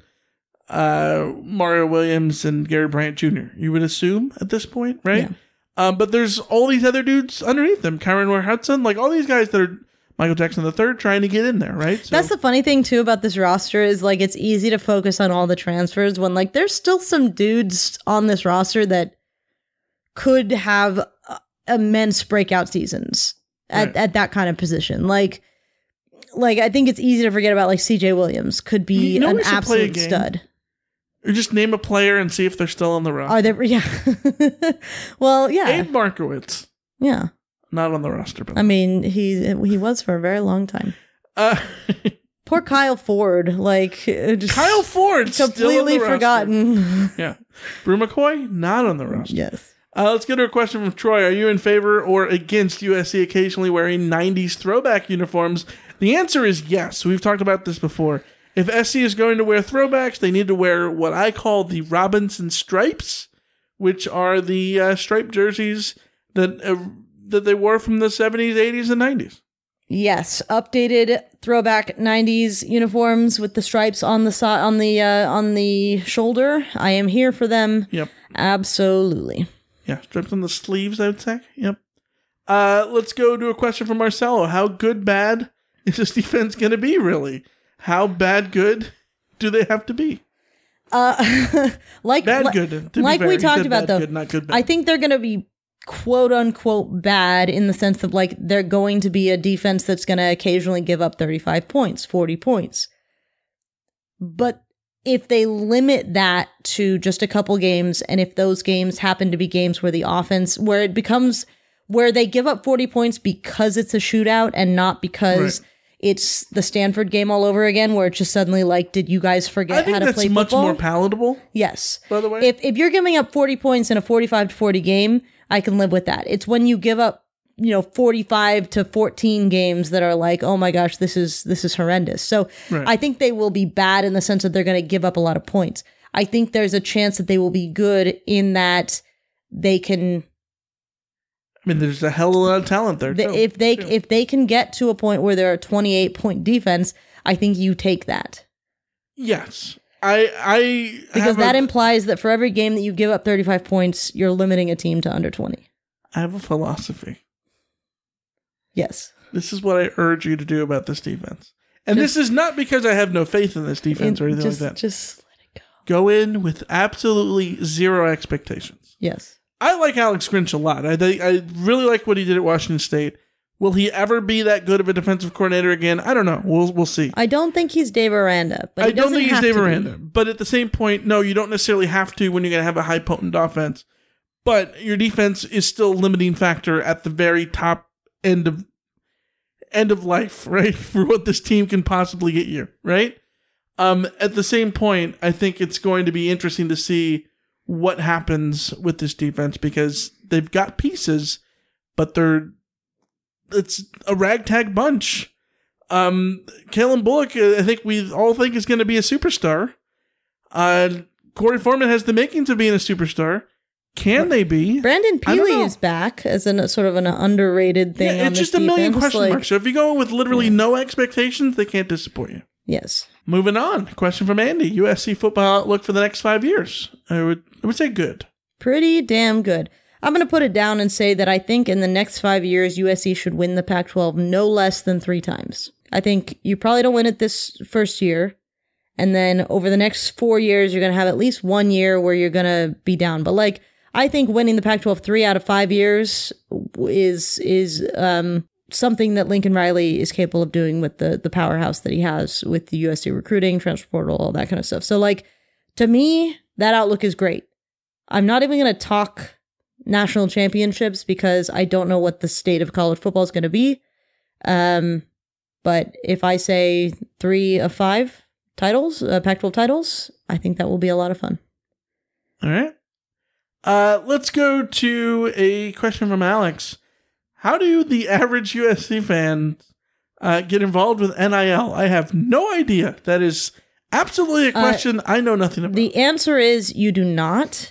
uh, Mario Williams, and Gary Bryant Junior You would assume at this point, right? Yeah. Um, but there's all these other dudes underneath them. Kyron Ware Hudson, like all these guys that are Michael Jackson the third trying to get in there, right? So, That's the funny thing too about this roster is like it's easy to focus on all the transfers when like there's still some dudes on this roster that could have uh, immense breakout seasons at, Right. at that kind of position. Like, like I think it's easy to forget about like C J Williams could be You know an we should play a absolute game? stud. or just name a player and see if they're still on the roster. Are there? Yeah. Well, yeah, Abe Markowitz, yeah. not on the roster, but I mean, he he was for a very long time. uh, Poor Kyle Ford, like uh, just Kyle Ford completely still on the forgotten. roster. Yeah, Brew McCoy not on the roster. Yes. Uh, let's get to a question from Troy. Are you in favor or against U S C occasionally wearing nineties throwback uniforms? The answer is yes. We've talked about this before. If S C is going to wear throwbacks, they need to wear what I call the Robinson stripes, which are the uh, striped jerseys that uh, that they wore from the seventies, eighties, and nineties. Yes, updated throwback nineties uniforms with the stripes on the si- on the uh, on the shoulder. I am here for them. Yep. Absolutely. Yeah, stripes on the sleeves, I would say. Yep. Uh, let's go to a question from Marcelo. How good, bad is this defense going to be, really? How bad, good do they have to be? Uh, like Bad, li- good. To like be fair, we he talked said about bad, though. good, not good, bad. I think they're going to be quote unquote bad in the sense of like they're going to be a defense that's going to occasionally give up thirty-five points, forty points. But if they limit that to just a couple games, and if those games happen to be games where the offense, where it becomes, where they give up forty points because it's a shootout and not because Right. it's the Stanford game all over again, where it's just suddenly like, did you guys forget I think how to that's play much football? more palatable, Yes. by the way. If if you're giving up forty points in a forty-five to forty game, I can live with that. It's when you give up, you know, forty-five to fourteen games that are like, oh my gosh, this is this is horrendous. So Right. I think they will be bad in the sense that they're going to give up a lot of points. I think there's a chance that they will be good in that they can I mean, there's a hell of a lot of talent there, the, too. if they too. if they can get to a point where they're a twenty-eight point defense, I think you take that. Yes. I, I Because have that a, implies that for every game that you give up thirty-five points, you're limiting a team to under twenty. I have a philosophy. Yes. This is what I urge you to do about this defense. And Just- this is not because I have no faith in this defense or anything just, like that. Just let it go. Go in with absolutely zero expectations. Yes. I like Alex Grinch a lot. I think I really like what he did at Washington State. Will he ever be that good of a defensive coordinator again? I don't know. We'll we'll see. I don't think he's Dave Aranda, but I he don't doesn't think he's have Dave to be. Aranda. But at the same point, no, you don't necessarily have to when you're going to have a high potent offense. But your defense is still a limiting factor at the very top end of end of life, right? For what this team can possibly get you, right? Um, at the same point, I think it's going to be interesting to see what happens with this defense because they've got pieces, but they're it's a ragtag bunch. Um, Kalen Bullock, uh, I think we all think is going to be a superstar. Uh, Corey Foreman has the makings of being a superstar. Can they be? Brandon I don't Peely know. is back as a sort of an underrated thing. Yeah, on it's this just a million defense, question like- marks. So if you go in with literally no expectations, they can't disappoint you. Yes. Moving on. Question from Andy. U S C football outlook for the next five years. I would I would say good. Pretty damn good. I'm going to put it down and say that I think in the next five years, U S C should win the Pac twelve no less than three times. I think you probably don't win it this first year. And then over the next four years, you're going to have at least one year where you're going to be down. But like, I think winning the Pac twelve three out of five years is, is, um, something that Lincoln Riley is capable of doing with the, the powerhouse that he has with the U S C recruiting, transfer portal, all that kind of stuff. So like, to me, that outlook is great. I'm not even going to talk national championships because I don't know what the state of college football is going to be. Um, but if I say three of five titles, uh, Pac twelve titles, I think that will be a lot of fun. All right. Uh, let's go to a question from Alex. How do the average U S C fan uh, get involved with N I L? I have no idea. That is absolutely a question uh, I know nothing about. The answer is you do not.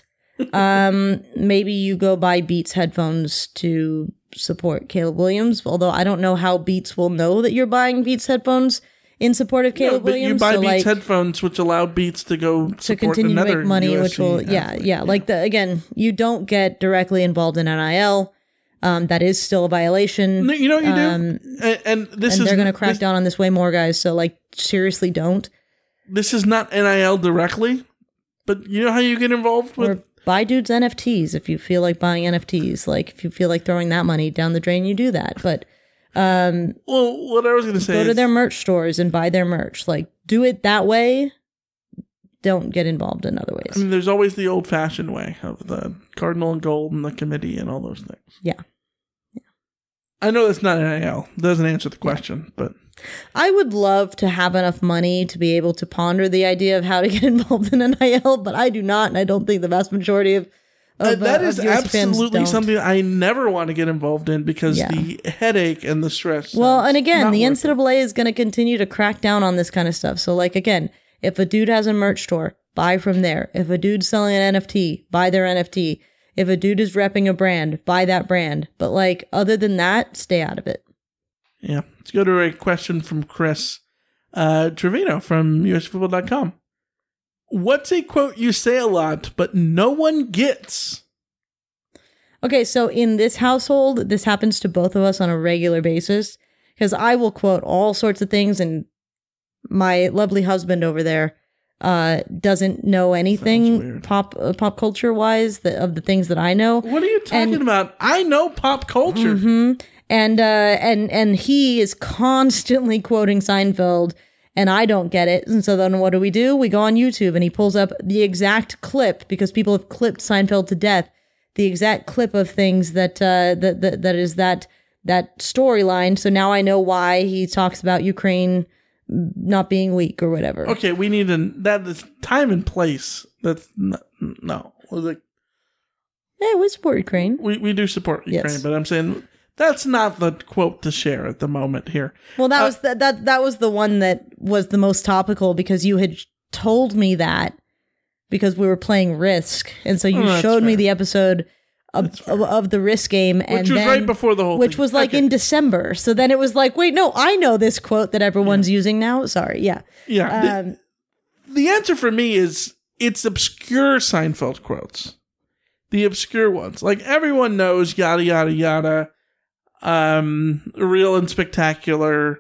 um, maybe you go buy Beats headphones to support Caleb Williams, although I don't know how Beats will know that you're buying Beats headphones in support of Caleb no, but Williams. You buy so Beats like, headphones, which allow Beats to go to continue to make money, U S C which will athlete. yeah, yeah, yeah. Like the again, you don't get directly involved in N I L. Um, that is still a violation. No, you know what you um, do, and, and this and is they're going to crack this, down on this way more, guys. So like, seriously, don't. This is not N I L directly, but you know how you get involved with. Or buy dudes N F Ts if you feel like buying N F Ts. Like if you feel like throwing that money down the drain, you do that. But um, well, what I was going to say go is, to their merch stores and buy their merch. Like do it that way. Don't get involved in other ways. I mean, there's always the old-fashioned way of the cardinal and gold and the committee and all those things. Yeah. yeah. I know that's not N I L. It doesn't answer the question, yeah. but I would love to have enough money to be able to ponder the idea of how to get involved in N I L, but I do not, and I don't think the vast majority of, of uh, that uh, is of U S C absolutely something I never want to get involved in because Yeah. the headache and the stress. Well, and again, the N C it. double A is going to continue to crack down on this kind of stuff. So, like, again, if a dude has a merch store, buy from there. If a dude's selling an N F T, buy their N F T. If a dude is repping a brand, buy that brand. But, like, other than that, stay out of it. Yeah. Let's go to a question from Chris uh, Trevino from U S football dot com. What's a quote you say a lot, but no one gets? Okay, so in this household, this happens to both of us on a regular basis because I will quote all sorts of things, and my lovely husband over there uh, doesn't know anything pop uh, pop culture wise the, of the things that I know. What are you talking And- about? I know pop culture. Mm-hmm. And uh, and and he is constantly quoting Seinfeld, and I don't get it. And so then what do we do? We go on YouTube, and he pulls up the exact clip because people have clipped Seinfeld to death. The exact clip of things that uh, that, that that is that that storyline. So now I know why he talks about Ukraine not being weak or whatever. Okay, we need a that is time and place. That's not, no. Like, Yeah, we support Ukraine. we we do support Ukraine, Yes. but I'm saying that's not the quote to share at the moment here. Well, that Uh, was the, that that was the one that was the most topical because you had told me that because we were playing Risk, and so you Oh, that's showed me fair. the episode of, of of the Risk game, and Which was then, right before the whole which thing. was like Okay. in December. So then it was like, wait, no, I know this quote that everyone's using now. Sorry, yeah, Yeah. the- um, The answer for me is it's obscure Seinfeld quotes. The obscure ones. Like everyone knows yada yada yada. Um real and spectacular.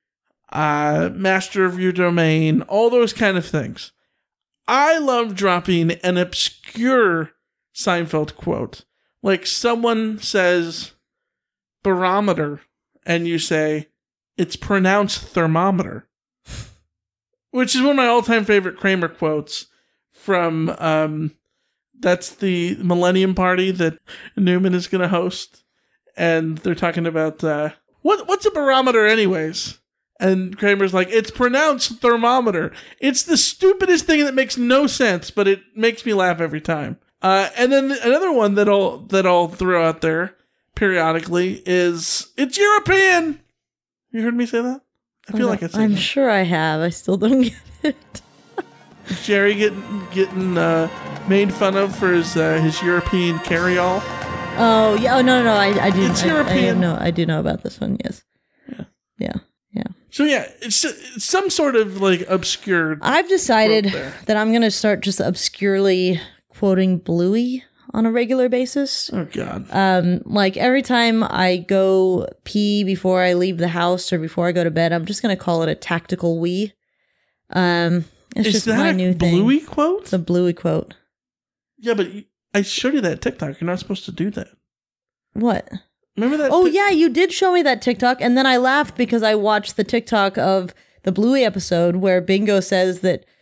Uh master of your domain, all those kind of things. I love dropping an obscure Seinfeld quote. Like someone says barometer and you say it's pronounced thermometer. Which is one of my all-time favorite Kramer quotes from, um, that's the Millennium Party that Newman is going to host. And they're talking about, uh, what what's a barometer anyways? And Kramer's like, it's pronounced thermometer. It's the stupidest thing that makes no sense, but it makes me laugh every time. Uh, and then another one that I'll, that I'll throw out there periodically is, it's European! You heard me say that? I feel like I said I'm that. sure I have. I still don't get it. Jerry getting getting uh, made fun of for his uh, his European carry-all. Oh yeah. Oh no, no, no. I, I do. It's I, I European. know. I do know about this one. Yes. Yeah. Yeah. Yeah. So yeah, it's, it's some sort of like obscure. I've decided quote there. that I'm going to start just obscurely quoting Bluey on a regular basis. Oh God. Um, like every time I go pee before I leave the house or before I go to bed, I'm just going to call it a tactical wee. Um, it's Is just that my a new thing. Bluey quote? It's a Bluey quote. Yeah, but you- I showed you that TikTok. You're not supposed to do that. What? Remember that? Oh Tik- yeah, you did show me that TikTok, and then I laughed because I watched the TikTok of the Bluey episode where Bingo says that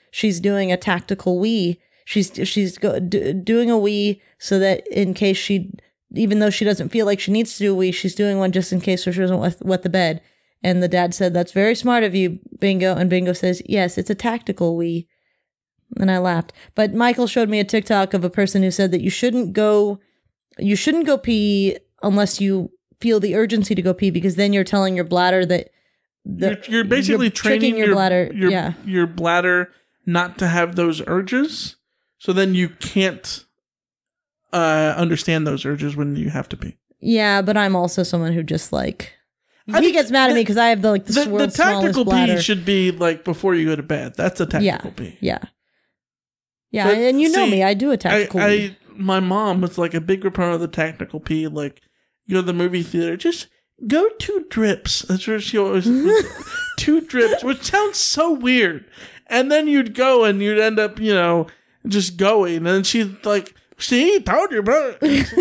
she's doing a tactical wee. She's she's go, do, doing a wee so that in case she, even though she doesn't feel like she needs to do a wee, she's doing one just in case so she doesn't wet, wet the bed. And the dad said, "That's very smart of you, Bingo." And Bingo says, "Yes, it's a tactical wee." And I laughed. But Michael showed me a TikTok of a person who said that you shouldn't go, you shouldn't go pee unless you feel the urgency to go pee, because then you're telling your bladder that the, you're, you're basically you're training your, your bladder. Your, yeah, your bladder not to have those urges. So then you can't uh, understand those urges when you have to pee. Yeah, but I'm also someone who just like. I he gets mad at me because I have the like the, the, the tactical bladder. pee should be like before you go to bed. That's a tactical yeah, pee. Yeah, yeah, But and you know see, me, I do a tactical I, pee. I, my mom was like a big proponent of the tactical pee. Like, you go to the movie theater, just go two drips. That's where she always two drips, which sounds so weird. And then you'd go and you'd end up, you know, just going. And then she'd like, "See, told you, bro."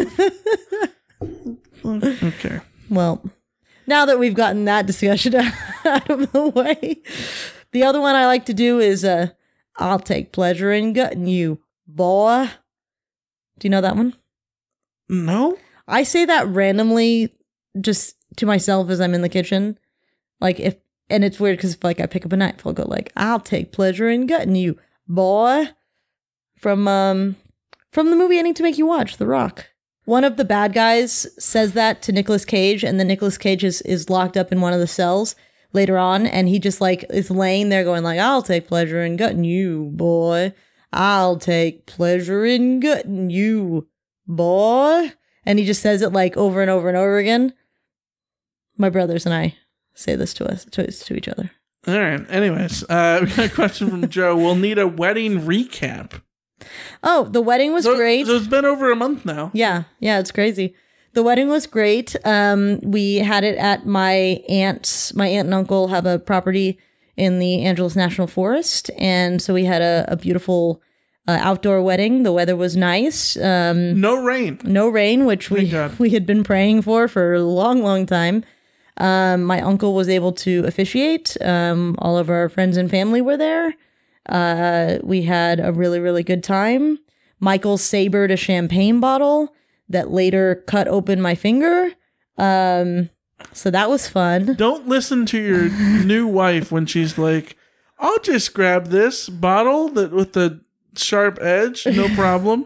Okay. Well, now that we've gotten that discussion out of the way, the other one I like to do is, uh, "I'll take pleasure in gutting you, boy." Do you know that one? No. I say that randomly just to myself as I'm in the kitchen. Like if, and it's weird because if like I pick up a knife, I'll go like, "I'll take pleasure in gutting you, boy." From, um, from the movie I Need to Make You Watch, The Rock. One of the bad guys says that to Nicolas Cage, and then Nicolas Cage is, is locked up in one of the cells later on, and he just like is laying there going like, "I'll take pleasure in gutting you, boy. I'll take pleasure in gutting you, boy." And he just says it like over and over and over again. My brothers and I say this to us, to, to each other. All right. Anyways, uh, we got a question from Joe. We'll need a wedding recap. Oh, the wedding was so, great. So it's been over a month now. Yeah, yeah, it's crazy. The wedding was great. Um, we had it at my aunt's. My aunt and uncle have a property in the Angeles National Forest, and so we had a, a beautiful uh, outdoor wedding. The weather was nice. Um, no rain. No rain, which we we had been praying for for a long, long time. Um, my uncle was able to officiate. Um, all of our friends and family were there. Uh, we had a really, really good time. Michael sabered a champagne bottle that later cut open my finger. Um, so that was fun. Don't listen to your new wife when she's like, "I'll just grab this bottle that with the sharp edge, no problem."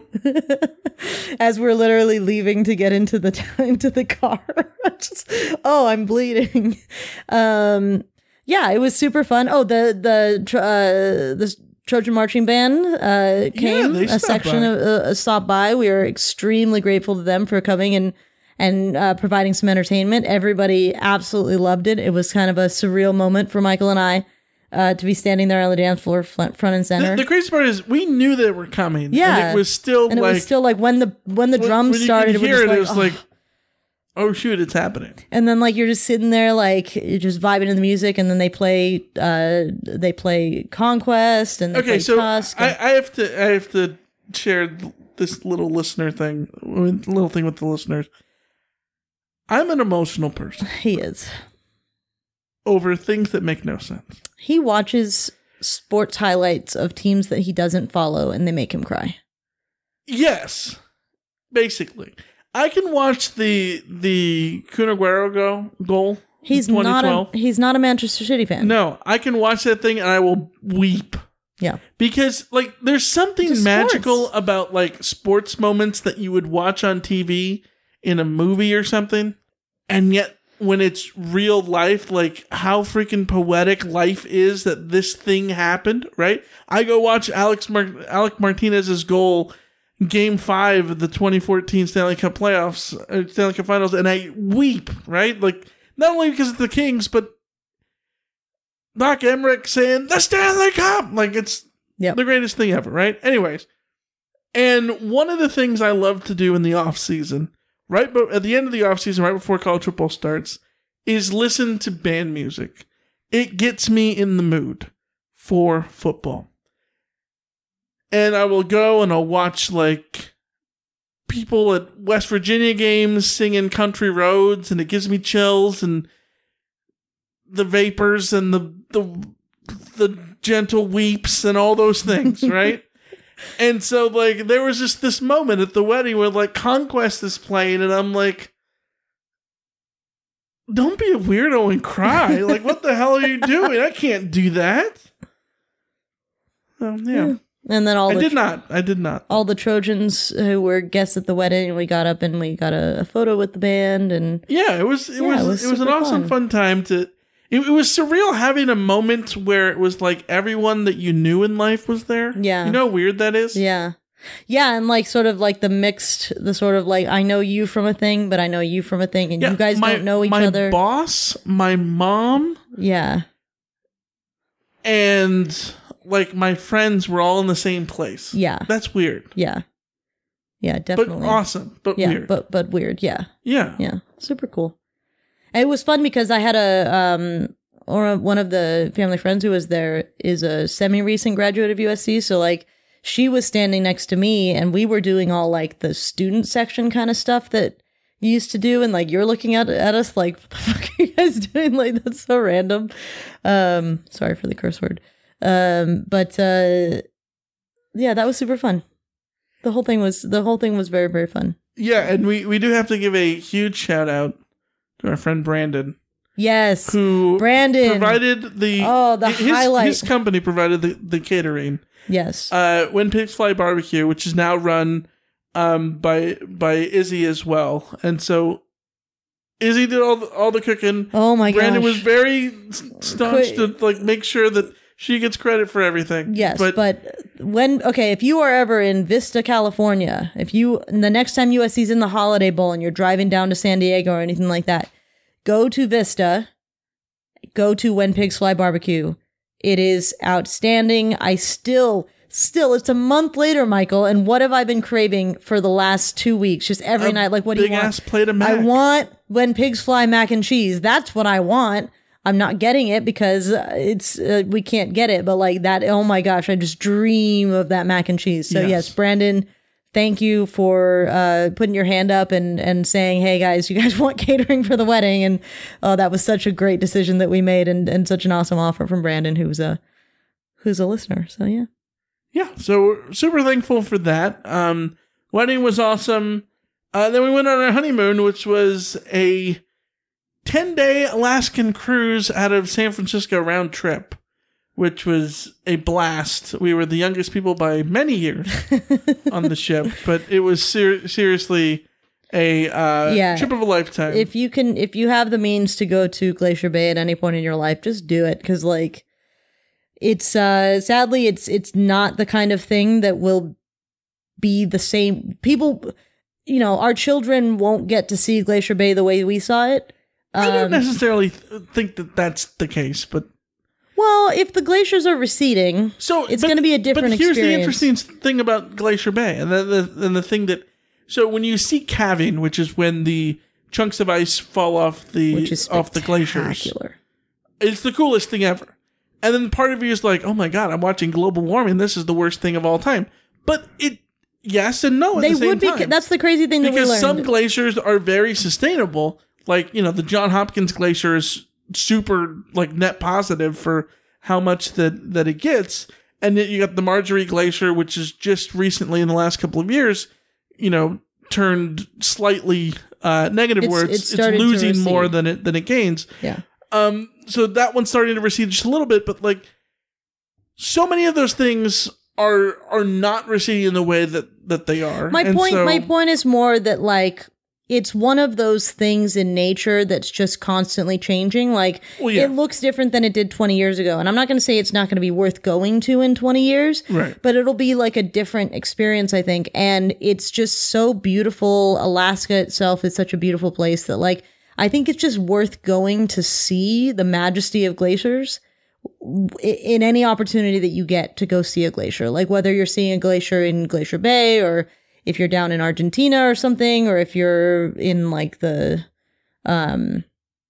As we're literally leaving to get into the into the car. Just, oh, I'm bleeding. Um, yeah, it was super fun. Oh, the the uh, the Trojan Marching Band uh, came. Yeah, they a section by. of uh, stopped by. We were extremely grateful to them for coming and and uh, providing some entertainment. Everybody absolutely loved it. It was kind of a surreal moment for Michael and I. Uh, to be standing there on the dance floor, front, front and center. The, the crazy part is, we knew they were coming. Yeah, and it was still and like, it was still like when the when the when, drums when you started, could it, hear was it, just it like, was oh. like, "Oh shoot, it's happening!" And then like you're just sitting there, like you're just vibing to the music, and then they play, uh, they play Conquest, and they Okay, play so Tusk. I, and- I have to, I have to share this little listener thing, little thing with the listeners. I'm an emotional person he is. over things that make no sense. He watches sports highlights of teams that he doesn't follow, and they make him cry. Yes, basically, I can watch the the Kun Aguero go goal. He's not a he's not a Manchester City fan. No, I can watch that thing and I will weep. Yeah, because like there's something Just magical sports. about like sports moments that you would watch on T V in a movie or something, and yet when it's real life, like how freaking poetic life is that this thing happened, right? I go watch Alex Mar- Alec Martinez's goal, Game Five of the twenty fourteen Stanley Cup playoffs, uh, Stanley Cup Finals, and I weep, right? Like not only because of the Kings, but Doc Emmerich saying the Stanley Cup, like it's yep. the greatest thing ever, right? Anyways, and one of the things I love to do in the off season, right, but at the end of the off season, right before college football starts, is listen to band music. It gets me in the mood for football. And I will go and I'll watch like people at West Virginia games singing Country Roads, and it gives me chills, and the Vapors and the the the gentle weeps and all those things, right? And so, like, there was just this moment at the wedding where, like, Conquest is playing, and I'm like, don't be a weirdo and cry. Like, what the hell are you doing? I can't do that. Um, yeah. And then all I the did tro- not. I did not. all the Trojans who were guests at the wedding, we got up and we got a, a photo with the band, and Yeah, it was. It Yeah, was. it It was was, an super awesome, fun. fun time to. It, it was surreal having a moment where it was like everyone that you knew in life was there. Yeah. You know how weird that is? yeah. Yeah, and like sort of like the mixed, the sort of like, I know you from a thing, but I know you from a thing, and Yeah, you guys my, don't know each my other. boss, my mom, Yeah. and like my friends were all in the same place. Yeah. That's weird. Yeah. Yeah, But definitely. awesome. But yeah, weird. but but weird. Yeah. yeah. Yeah. Super cool. And it was fun because I had a um or one of the family friends who was there is a semi-recent graduate of U S C, so like she was standing next to me and we were doing all like the student section kind of stuff that you used to do, and like you're looking at at us like, what the fuck are you guys doing? Like, that's so random. Um sorry for the curse word. Um but uh yeah, that was super fun. The whole thing was the whole thing was very, very fun. Yeah, and we, we do have to give a huge shout out to our friend Brandon, Yes. who Brandon. provided the Oh, the his, highlight. His company provided the, the catering. Yes. Uh, When Pigs Fly Barbecue, which is now run um by by Izzy as well, and so Izzy did all the, all the cooking. Oh my Brandon gosh. was very s- staunch Quit. to like make sure that she gets credit for everything. Yes, but, when okay, if you are ever in Vista, California, if you the next time U S C's in the Holiday Bowl and you're driving down to San Diego or anything like that, go to Vista, go to When Pigs Fly Barbecue. It is outstanding. I still still it's a month later, Michael, and what have I been craving for the last two weeks? Just every A night, like, what do you big want? ass plate of mac. I want When Pigs Fly mac and cheese. That's what I want. I'm not getting it because uh, it's uh, we can't get it, but like that, oh my gosh, I just dream of that mac and cheese. So Yes. yes, Brandon, thank you for uh, putting your hand up and and saying, hey guys, you guys want catering for the wedding, and oh, that was such a great decision that we made, and and such an awesome offer from Brandon, who's a who's a listener. So yeah, Yeah, so we're super thankful for that. Um, wedding was awesome. Uh, then we went on our honeymoon, which was a ten-day Alaskan cruise out of San Francisco round trip, which was a blast. We were the youngest people by many years on the ship, but it was ser- seriously a uh, Yeah. trip of a lifetime. if you can, if you have the means to go to Glacier Bay at any point in your life, just do it, because like it's uh sadly it's it's not the kind of thing that will be the same. People, you know, our children won't get to see Glacier Bay the way we saw it. I don't Um, necessarily th- think that that's the case, but well, if the glaciers are receding, so it's but- going to be a different But here's experience. the interesting thing about Glacier Bay, and the, the and the thing that so when you see calving, which is when the chunks of ice fall off the which is off the glaciers, spectacular. it's the coolest thing ever. And then part of you is like, oh my god, I'm watching global warming. This is the worst thing of all time. But it, yes and no at They the same would be. time. That's the crazy thing that we Because learned. some glaciers are very sustainable. Like, you know, the John Hopkins Glacier is super, like, net positive for how much that, that it gets. And then you got the Marjorie Glacier, which is just recently in the last couple of years, you know, turned slightly uh, negative, It's- where it's it's, it's started to losing recede. more than it than it gains. yeah. Um, so that one's starting to recede just a little bit, but like, so many of those things are are not receding in the way that that they are. My And point so- my point is more that like it's one of those things in nature that's just constantly changing. Like Well, yeah. it looks different than it did twenty years ago. And I'm not going to say it's not going to be worth going to in twenty years, Right. but it'll be like a different experience, I think. And it's just so beautiful. Alaska itself is such a beautiful place that like I think it's just worth going to see the majesty of glaciers in any opportunity that you get to go see a glacier. Like whether you're seeing a glacier in Glacier Bay, or if you're down in Argentina or something, or if you're in like the, um,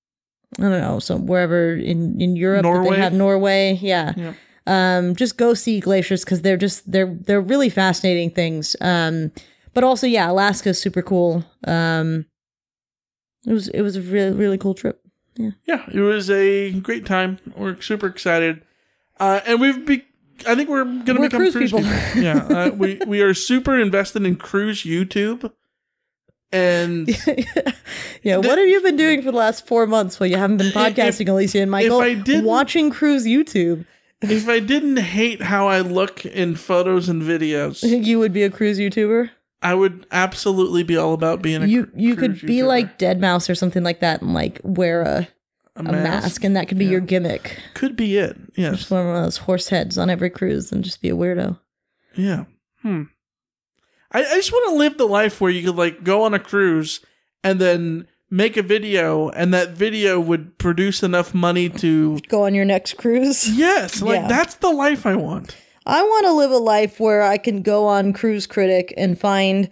I don't know, so wherever in, in Europe that Norway? they have Norway. Yeah. Yeah. Um, just go see glaciers because they're just, they're, they're really fascinating things. Um, but also, yeah, Alaska is super cool. Um, it was, it was a really, really cool trip. Yeah, it was a great time. We're super excited. Uh, and we've be. I think we're going to We're become cruise cruise, people. people. Yeah, uh, we we are super invested in cruise YouTube, and yeah. What have you been doing for the last four months while you haven't been podcasting, if, Alicia and Michael? If I didn't, watching cruise YouTube. If I didn't hate how I look in photos and videos, You would be a cruise YouTuber. I would absolutely be all about being a You cru- you cruise could be YouTuber. like Deadmau five or something like that, and like wear a a a mask, mask, and that could be Yeah. your gimmick. Could be it. Yes. Just wear one of those horse heads on every cruise and just be a weirdo. Yeah. Hmm. I, I just want to live the life where you could like go on a cruise and then make a video, and that video would produce enough money to Go on your next cruise. yes, like Yeah. that's the life I want. I want to live a life where I can go on Cruise Critic and find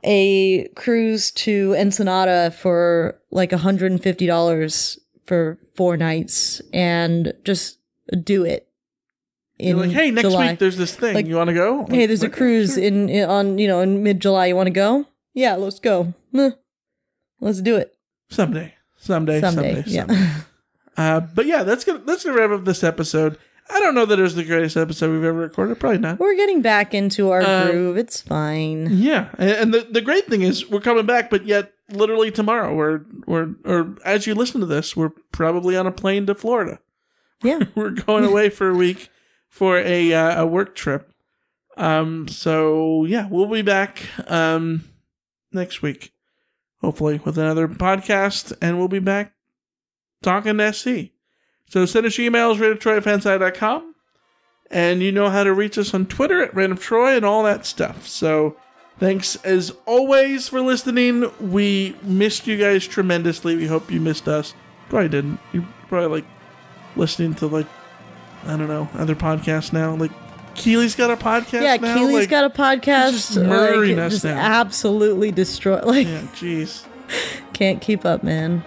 a cruise to Ensenada for like one hundred fifty dollars for four nights and just do it. In You're like, hey, next July. week there's this thing. Like, you want to go? Hey, there's a Like, cruise sure. in, in on you know in mid July. You want to go? Yeah, let's go. Meh. Let's do it someday, someday, someday. someday, yeah. someday. Uh, but yeah, that's gonna that's gonna wrap up this episode. I don't know that it was the greatest episode we've ever recorded. Probably not. We're getting back into our Um, groove. It's fine. Yeah, and and the, the great thing is we're coming back, but yet literally tomorrow, we're we're or as you listen to this, we're probably on a plane to Florida. Yeah. We're going away for a week for a uh, a work trip. Um. So yeah, we'll be back um next week, hopefully with another podcast, and we'll be back talking to S C. So send us your emails, random troy at fanside dot com. And you know how to reach us on Twitter at randomtroy and all that stuff. So thanks as always for listening. We missed you guys tremendously. We hope you missed us. Probably didn't. You probably like listening to like, I don't know, other podcasts now. Like Keely's got a podcast Yeah, now. Keely's like, got a podcast. just murdering like, us just now. absolutely destroy. Like, Yeah, jeez. can't keep up, man.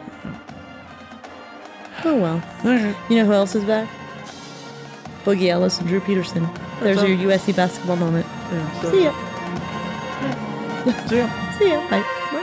Oh well. All right. You know who else is back? Boogie Ellis and Drew Peterson. There's your U S C basketball moment. Yeah, so, See ya. See ya. See ya. Bye.